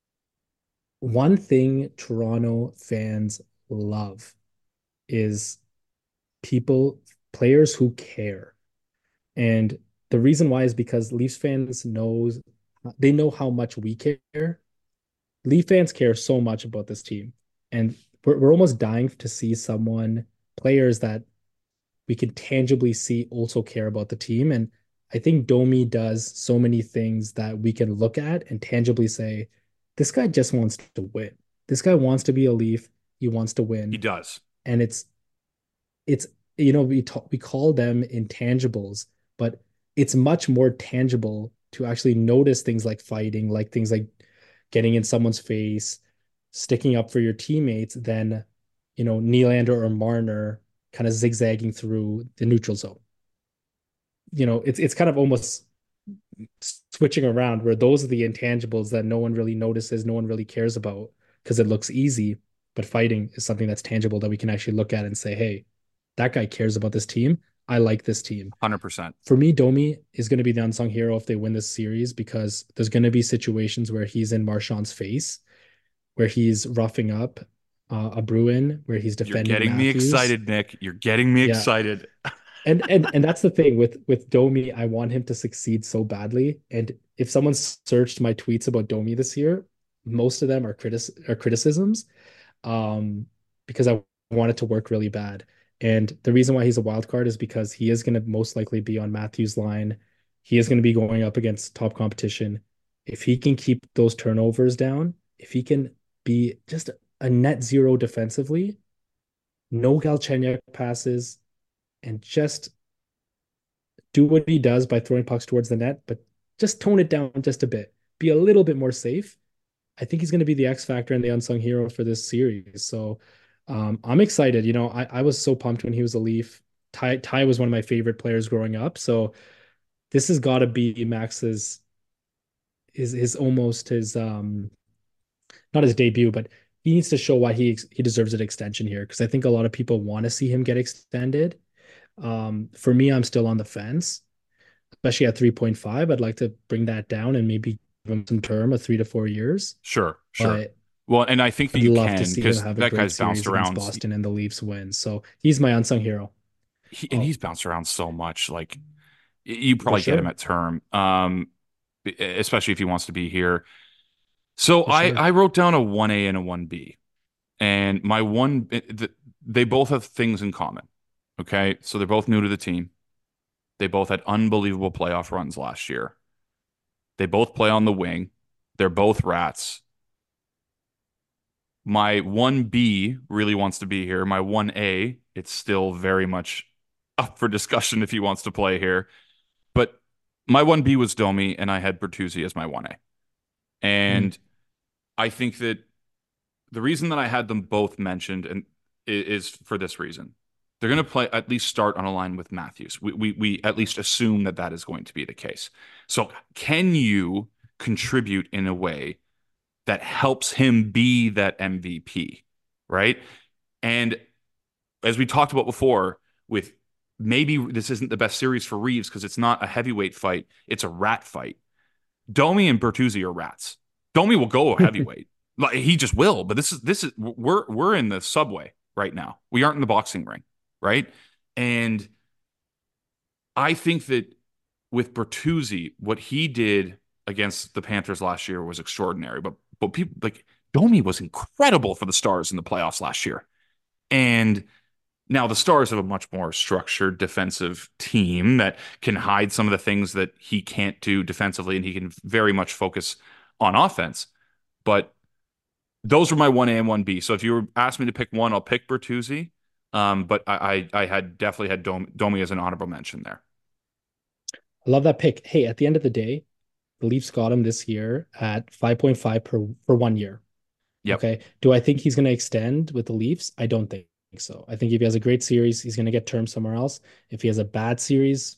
Speaker 1: one thing Toronto fans love is people, players who care. And the reason why is because Leafs fans knows they know how much we care. Leaf fans care so much about this team. And we're almost dying to see players that we can tangibly see also care about the team. And I think Domi does so many things that we can look at and tangibly say, this guy just wants to win. This guy wants to be a Leaf. He wants to
Speaker 2: He
Speaker 1: win.
Speaker 2: does.
Speaker 1: And it's we call them intangibles, but it's much more tangible to actually notice things like fighting, like things like getting in someone's face, sticking up for your teammates than Nylander or Marner kind of zigzagging through the neutral zone. It's kind of almost switching around where those are the intangibles that no one really notices, no one really cares about because it looks easy. But fighting is something that's tangible that we can actually look at and say, hey, that guy cares about this team. I like this team.
Speaker 2: 100%.
Speaker 1: For me, Domi is going to be the unsung hero if they win this series because there's going to be situations where he's in Marchand's face, where he's roughing up a Bruin, where he's
Speaker 2: You're
Speaker 1: defending
Speaker 2: getting me
Speaker 1: Matthews.
Speaker 2: excited, Nick. You're getting me
Speaker 1: Yeah,
Speaker 2: excited.
Speaker 1: and that's the thing with Domi. I want him to succeed so badly. And if someone searched my tweets about Domi this year, most of them are criticisms, um, because I want it to work really bad. And the reason why he's a wild card is because he is going to most likely be on Matthews' line. He is going to be going up against top competition. If he can keep those turnovers down, if he can be just a net zero defensively, no Galchenyuk passes, and just do what he does by throwing pucks towards the net, but just tone it down just a bit. Be a little bit more safe. I think he's going to be the X factor and the unsung hero for this series. So I'm excited. I was so pumped when he was a Leaf. Ty was one of my favorite players growing up. So this has got to be Max's his almost his not his debut, but he needs to show why he deserves an extension here because I think a lot of people want to see him get extended. For me, I'm still on the fence, especially at 3.5. I'd like to bring that down and maybe give him some term of 3 to 4 years.
Speaker 2: Sure, sure.
Speaker 1: But
Speaker 2: Well, and I think that
Speaker 1: I'd
Speaker 2: you
Speaker 1: love to
Speaker 2: can
Speaker 1: see him
Speaker 2: because
Speaker 1: have a
Speaker 2: that
Speaker 1: great
Speaker 2: guy's bounced
Speaker 1: series against
Speaker 2: around.
Speaker 1: Boston and the Leafs win. So he's my unsung hero.
Speaker 2: And
Speaker 1: Oh,
Speaker 2: he's bounced around so much. Like you
Speaker 1: for
Speaker 2: probably get him
Speaker 1: sure.
Speaker 2: at term, especially if he wants to be here. So
Speaker 1: For
Speaker 2: I
Speaker 1: sure.
Speaker 2: I wrote down a 1A and a 1B, and my they both have things in common. Okay, so they're both new to the team. They both had unbelievable playoff runs last year. They both play on the wing. They're both rats. My 1B really wants to be here. My 1A, it's still very much up for discussion if he wants to play here. But my 1B was Domi, and I had Bertuzzi as my 1A.
Speaker 1: Mm.
Speaker 2: And I think that the reason that I had them both mentioned and is for this reason. They're going to play at least start on a line with Matthews. We at least assume that that is going to be the case. So can you contribute in a way that helps him be that MVP, right? And as we talked about before, with maybe this isn't the best series for Reeves because it's not a heavyweight fight, it's a rat fight. Domi and Bertuzzi are rats. Domi will go heavyweight. Like he just will, but this is we're in the subway right now. We aren't in the boxing ring, right? And I think that with Bertuzzi, what he did against the Panthers last year was extraordinary. But people like Domi was incredible for the Stars in the playoffs last year. And now the Stars have a much more structured defensive team that can hide some of the things that he can't do defensively, and he can very much focus on offense. But those were my 1A and 1B. So if you were asked me to pick one, I'll pick Bertuzzi. But I had definitely had Domi as an honorable mention there.
Speaker 1: I love that pick. Hey, at the end of the day, the Leafs got him this year at 5.5 per for 1 year.
Speaker 2: Yep.
Speaker 1: Okay. Do I think he's going to extend with the Leafs? I don't think so. I think if he has a great series, he's going to get term somewhere else. If he has a bad series,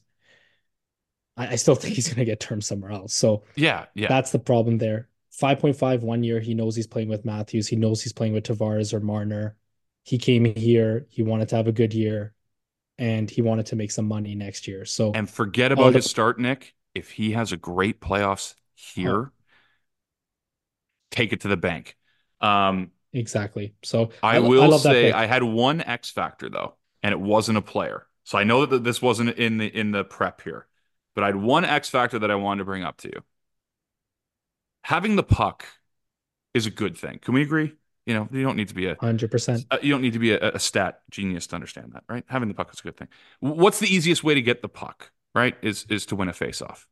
Speaker 1: I still think he's going to get term somewhere else. So
Speaker 2: Yeah. Yeah.
Speaker 1: that's the problem there. 5.5 1 year. He knows he's playing with Matthews. He knows he's playing with Tavares or Marner. He came here. He wanted to have a good year and he wanted to make some money next year. So
Speaker 2: And forget
Speaker 1: all
Speaker 2: about
Speaker 1: the
Speaker 2: his start, Nick. If he has a great playoffs
Speaker 1: oh,
Speaker 2: here, take it to the bank. Um,
Speaker 1: exactly. So
Speaker 2: I
Speaker 1: I
Speaker 2: will
Speaker 1: love that
Speaker 2: say I
Speaker 1: pick.
Speaker 2: had one X factor though, and it wasn't a player. So I know that this wasn't in the prep here, but I had one X factor that I wanted to bring up to you. Having the puck is a good thing. Can we agree? You don't need to be
Speaker 1: 100%.
Speaker 2: a stat genius to understand that, right? Having the puck is a good thing. What's the easiest way to get the puck, right? Is to win a faceoff.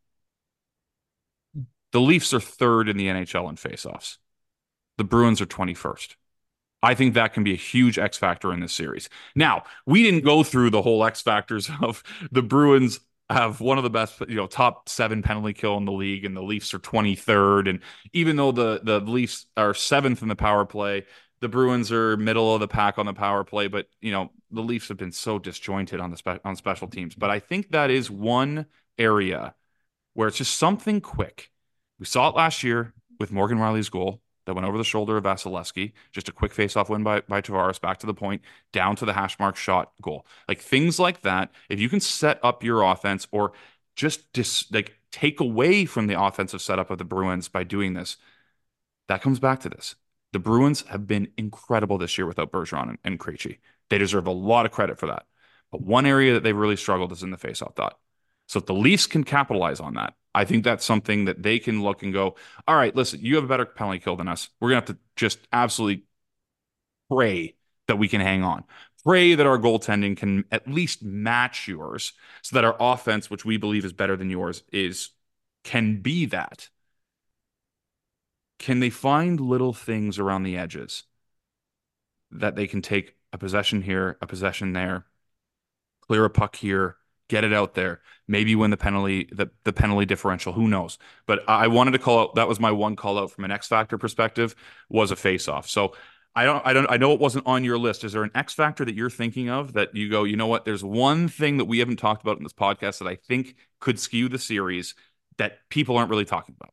Speaker 2: The Leafs are third in the NHL in faceoffs. The Bruins are 21st. I think that can be a huge X factor in this series. Now, we didn't go through the whole X factors of the Bruins have one of the best, top 7 penalty kill in the league, and the Leafs are 23rd. And even though the Leafs are 7th in the power play, the Bruins are middle of the pack on the power play. But the Leafs have been so disjointed on special teams. But I think that is one area where it's just something quick. We saw it last year with Morgan Riley's goal that went over the shoulder of Vasilevsky. Just a quick face-off win by Tavares, back to the point, down to the hash mark shot goal. Like things like that, if you can set up your offense or just like take away from the offensive setup of the Bruins by doing this, that comes back to this. The Bruins have been incredible this year without Bergeron and Krejci. They deserve a lot of credit for that. But one area that they've really struggled is in the face-off dot. So if the Leafs can capitalize on that, I think that's something that they can look and go, all right, listen, you have a better penalty kill than us. We're going to have to just absolutely pray that we can hang on. pray that our goaltending can at least match yours so that our offense, which we believe is better than yours, is can be that. Can they find little things around the edges that they can take a possession here, a possession there, clear a puck here, get it out there, maybe win the penalty differential, who knows. But I wanted to call out, that was my one call out from an X factor perspective, was a face off. So I know it wasn't on your list. Is there an X factor that you're thinking of that you go, you know what, there's one thing that we haven't talked about in this podcast that I think could skew the series that people aren't really talking about?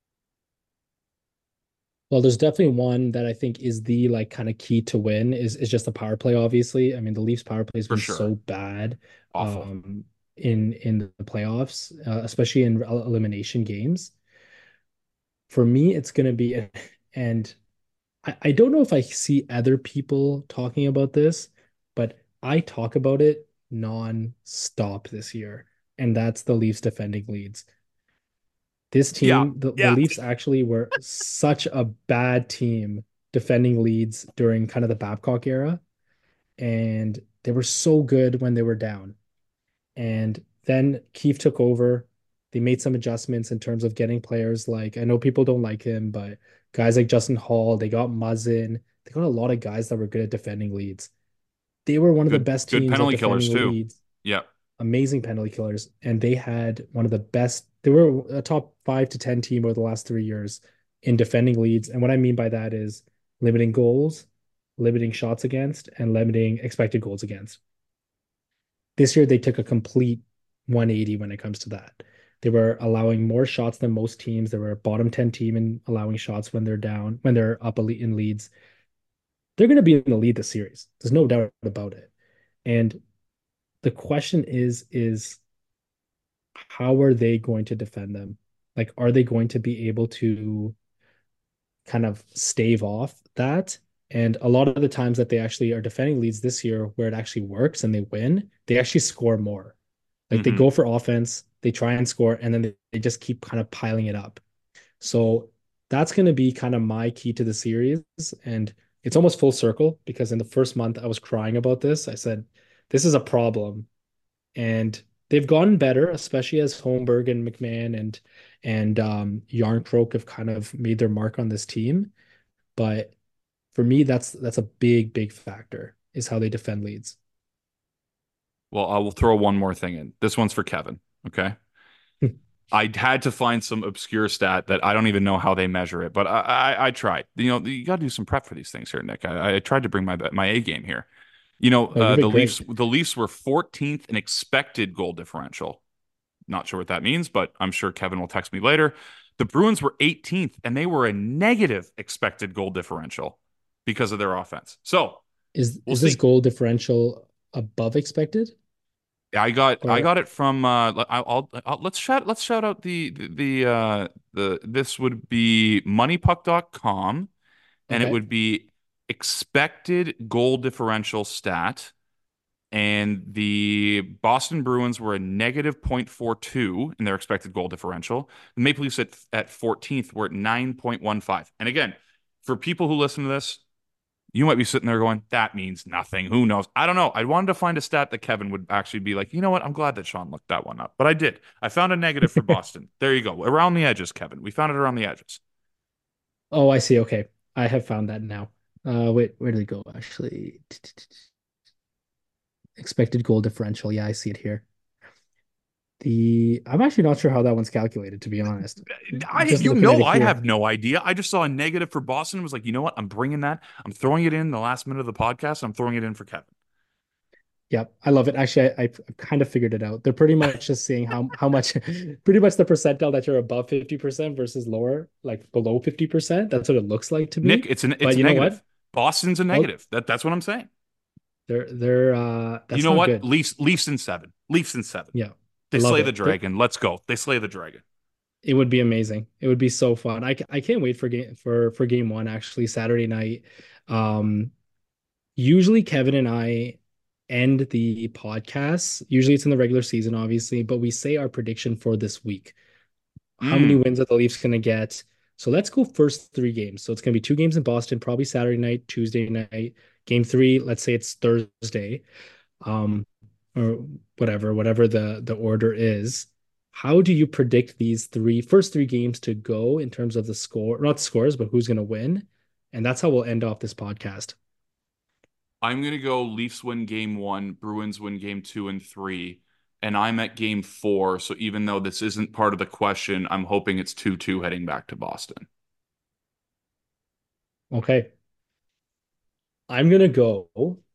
Speaker 1: Well, there's definitely one that I think is the like kind of key to win is just the power play, obviously. I mean, the Leafs power play has
Speaker 2: For
Speaker 1: been
Speaker 2: sure.
Speaker 1: so bad
Speaker 2: Awful.
Speaker 1: in the playoffs, especially in elimination games. For me, it's going to be, and I don't know if I see other people talking about this, but I talk about it non-stop this year, and that's the Leafs defending leads. This
Speaker 2: Yeah.
Speaker 1: team, the
Speaker 2: Yeah.
Speaker 1: Leafs actually were such a bad team defending leads during kind of the Babcock era, and they were so good when they were down. And then Keefe took over. They made some adjustments in terms of getting players like, I know people don't like him, but guys like Justin Hall, they got Muzzin, they got a lot of guys that were good at defending leads. They were one of the best
Speaker 2: Good
Speaker 1: teams at
Speaker 2: penalty killers
Speaker 1: defending
Speaker 2: too.
Speaker 1: leads,
Speaker 2: Yeah.
Speaker 1: amazing penalty killers, and they had one of the best. They were a top 5 to 10 team over the last 3 years in defending leads. And what I mean by that is limiting goals, limiting shots against, and limiting expected goals against. This year, they took a complete 180 when it comes to that. They were allowing more shots than most teams. They were a bottom 10 team in allowing shots when they're down, when they're up in leads. They're going to be in the lead this series. There's no doubt about it. And the question is how are they going to defend them? Like, are they going to be able to kind of stave off that? And a lot of the times that they actually are defending leads this year, where it actually works and they win, they actually score more. Like they
Speaker 2: Hmm.
Speaker 1: go for offense, they try and score, and then they just keep kind of piling it up. So that's going to be kind of my key to the series. And it's almost full circle because in the first month I was crying about this. I said, this is a problem. And they've gotten better, especially as Holmberg and McMahon and Yarncroke have kind of made their mark on this team. But for me, that's a big factor is how they defend leads.
Speaker 2: Well, I will throw one more thing in. This one's for Kevin. Okay. I had to find some obscure stat that I don't even know how they measure it, but I tried. You know, you got to do some prep for these things here, Nick. I tried to bring my A game here. You know,
Speaker 1: Oh, you've been great.
Speaker 2: The Leafs were 14th in expected goal differential. Not sure what that means, but I'm sure Kevin will text me later. The Bruins were 18th, and they were a negative expected goal differential because of their offense. So we'll
Speaker 1: Is this
Speaker 2: see.
Speaker 1: goal differential above expected?
Speaker 2: I
Speaker 1: Or
Speaker 2: got it from let's shout out the this would be moneypuck.com, and it
Speaker 1: okay.
Speaker 2: would be expected goal differential stat, and the Boston Bruins were a negative 0.42 in their expected goal differential. The Maple Leafs at 14th were at 9.15. And again, for people who listen to this, you might be sitting there going, that means nothing. Who knows? I don't know. I wanted to find a stat that Kevin would actually be like, you know what? I'm glad that Sean looked that one up. But I did. I found a negative for Boston. There you go. Around the edges, Kevin. We found it around the edges.
Speaker 1: Oh, I see. Okay. I have found that now. Wait, where did it go? Actually, expected goal differential. Yeah, I see it here. I'm actually not sure how that one's calculated, to be honest. Just looking at it
Speaker 2: I
Speaker 1: here.
Speaker 2: have no idea. I just saw a negative for Boston and was like, you know what? I'm bringing that. I'm throwing it in the last minute of the podcast. I'm throwing it in for Kevin.
Speaker 1: Yep, I love it. Actually, I've kind of figured it out. They're pretty much just saying how much, pretty much the percentile that you're above 50% versus lower, like below 50%. That's what it looks like to
Speaker 2: Nick,
Speaker 1: me.
Speaker 2: it's
Speaker 1: But
Speaker 2: a
Speaker 1: you know what?
Speaker 2: negative. Boston's a
Speaker 1: Well,
Speaker 2: negative. That's what I'm saying.
Speaker 1: they're
Speaker 2: You
Speaker 1: that's
Speaker 2: know
Speaker 1: not
Speaker 2: what?
Speaker 1: good.
Speaker 2: Leafs in seven. Leafs in seven.
Speaker 1: Yeah, I
Speaker 2: They
Speaker 1: love
Speaker 2: slay the
Speaker 1: it.
Speaker 2: dragon. Let's go. They slay the dragon.
Speaker 1: It would be amazing. It would be so fun. I can't wait for game one actually Saturday night. Um, Usually Kevin and I end the podcast. Usually it's in the regular season, obviously, but we say our prediction for this week. How many
Speaker 2: Mm.
Speaker 1: wins are the Leafs going to get? So let's go first 3 games. So it's going to be 2 games in Boston, probably Saturday night, Tuesday night. Game three, let's say it's Thursday, um, or whatever the order is. How do you predict these first three games to go in terms of the score, not scores, but who's going to win? And that's how we'll end off this podcast.
Speaker 2: I'm going to go Leafs win game one, Bruins win game two and three, and I'm at game four. So even though this isn't part of the question, I'm hoping it's 2-2 heading back to Boston.
Speaker 1: Okay. I'm going to go.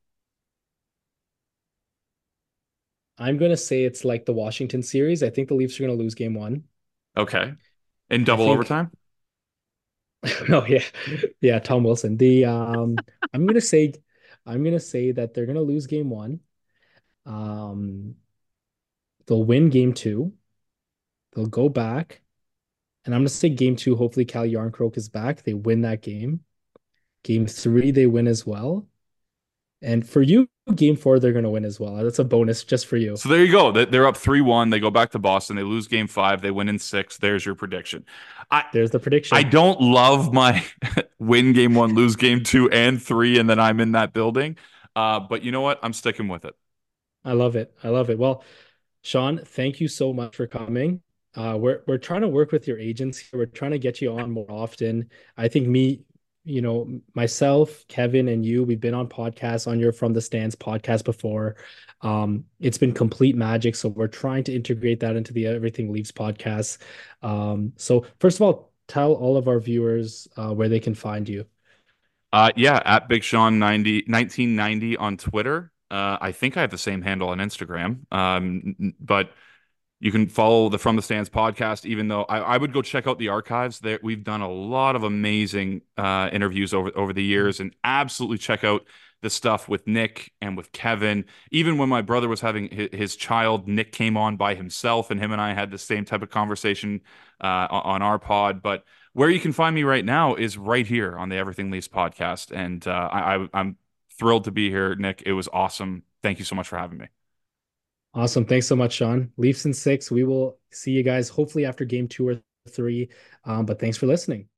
Speaker 1: I'm going to say it's like the Washington series. I think the Leafs are going to lose game one.
Speaker 2: Okay. In
Speaker 1: I
Speaker 2: double
Speaker 1: think,
Speaker 2: overtime?
Speaker 1: oh yeah, yeah, Tom Wilson. I'm going to say, I'm going to say that they're going to lose game one. Um, they'll win game two. They'll go back. And I'm going to say game two, hopefully Cal Yarncroke is back. They win that game. Game three, they win as well. And for you, game four, they're going to win as well. That's a bonus just for you.
Speaker 2: So there you go. They're up 3-1. They go back to Boston. They lose game five. They win in six. There's your prediction. I
Speaker 1: There's the
Speaker 2: I
Speaker 1: prediction.
Speaker 2: don't love my win game one, lose game two and three, and then I'm in that building. But you know what? I'm sticking with it.
Speaker 1: I love it. I love it. Well, Sean, thank you so much for coming. We're trying to work with your agents here. We're trying to get you on more often. I think myself, Kevin, and you, we've been on podcasts on your From the Stands podcast before. It's been complete magic. So we're trying to integrate that into the Everything Leaves podcast. So first of all, tell all of our viewers where they can find you.
Speaker 2: Yeah, at Big Sean 1990 on Twitter. I think I have the same handle on Instagram. But you can follow the From the Stands podcast, even though I would go check out the archives. There, we've done a lot of amazing interviews over the years, and absolutely check out the stuff with Nick and with Kevin. Even when my brother was having his child, Nick came on by himself, and him and I had the same type of conversation on our pod. But where you can find me right now is right here on the Everything Leafs podcast, and I'm thrilled to be here, Nick. It was awesome. Thank you so much for having me.
Speaker 1: Awesome. Thanks so much, Sean. Leafs in six. We will see you guys hopefully after game two or three. But thanks for listening.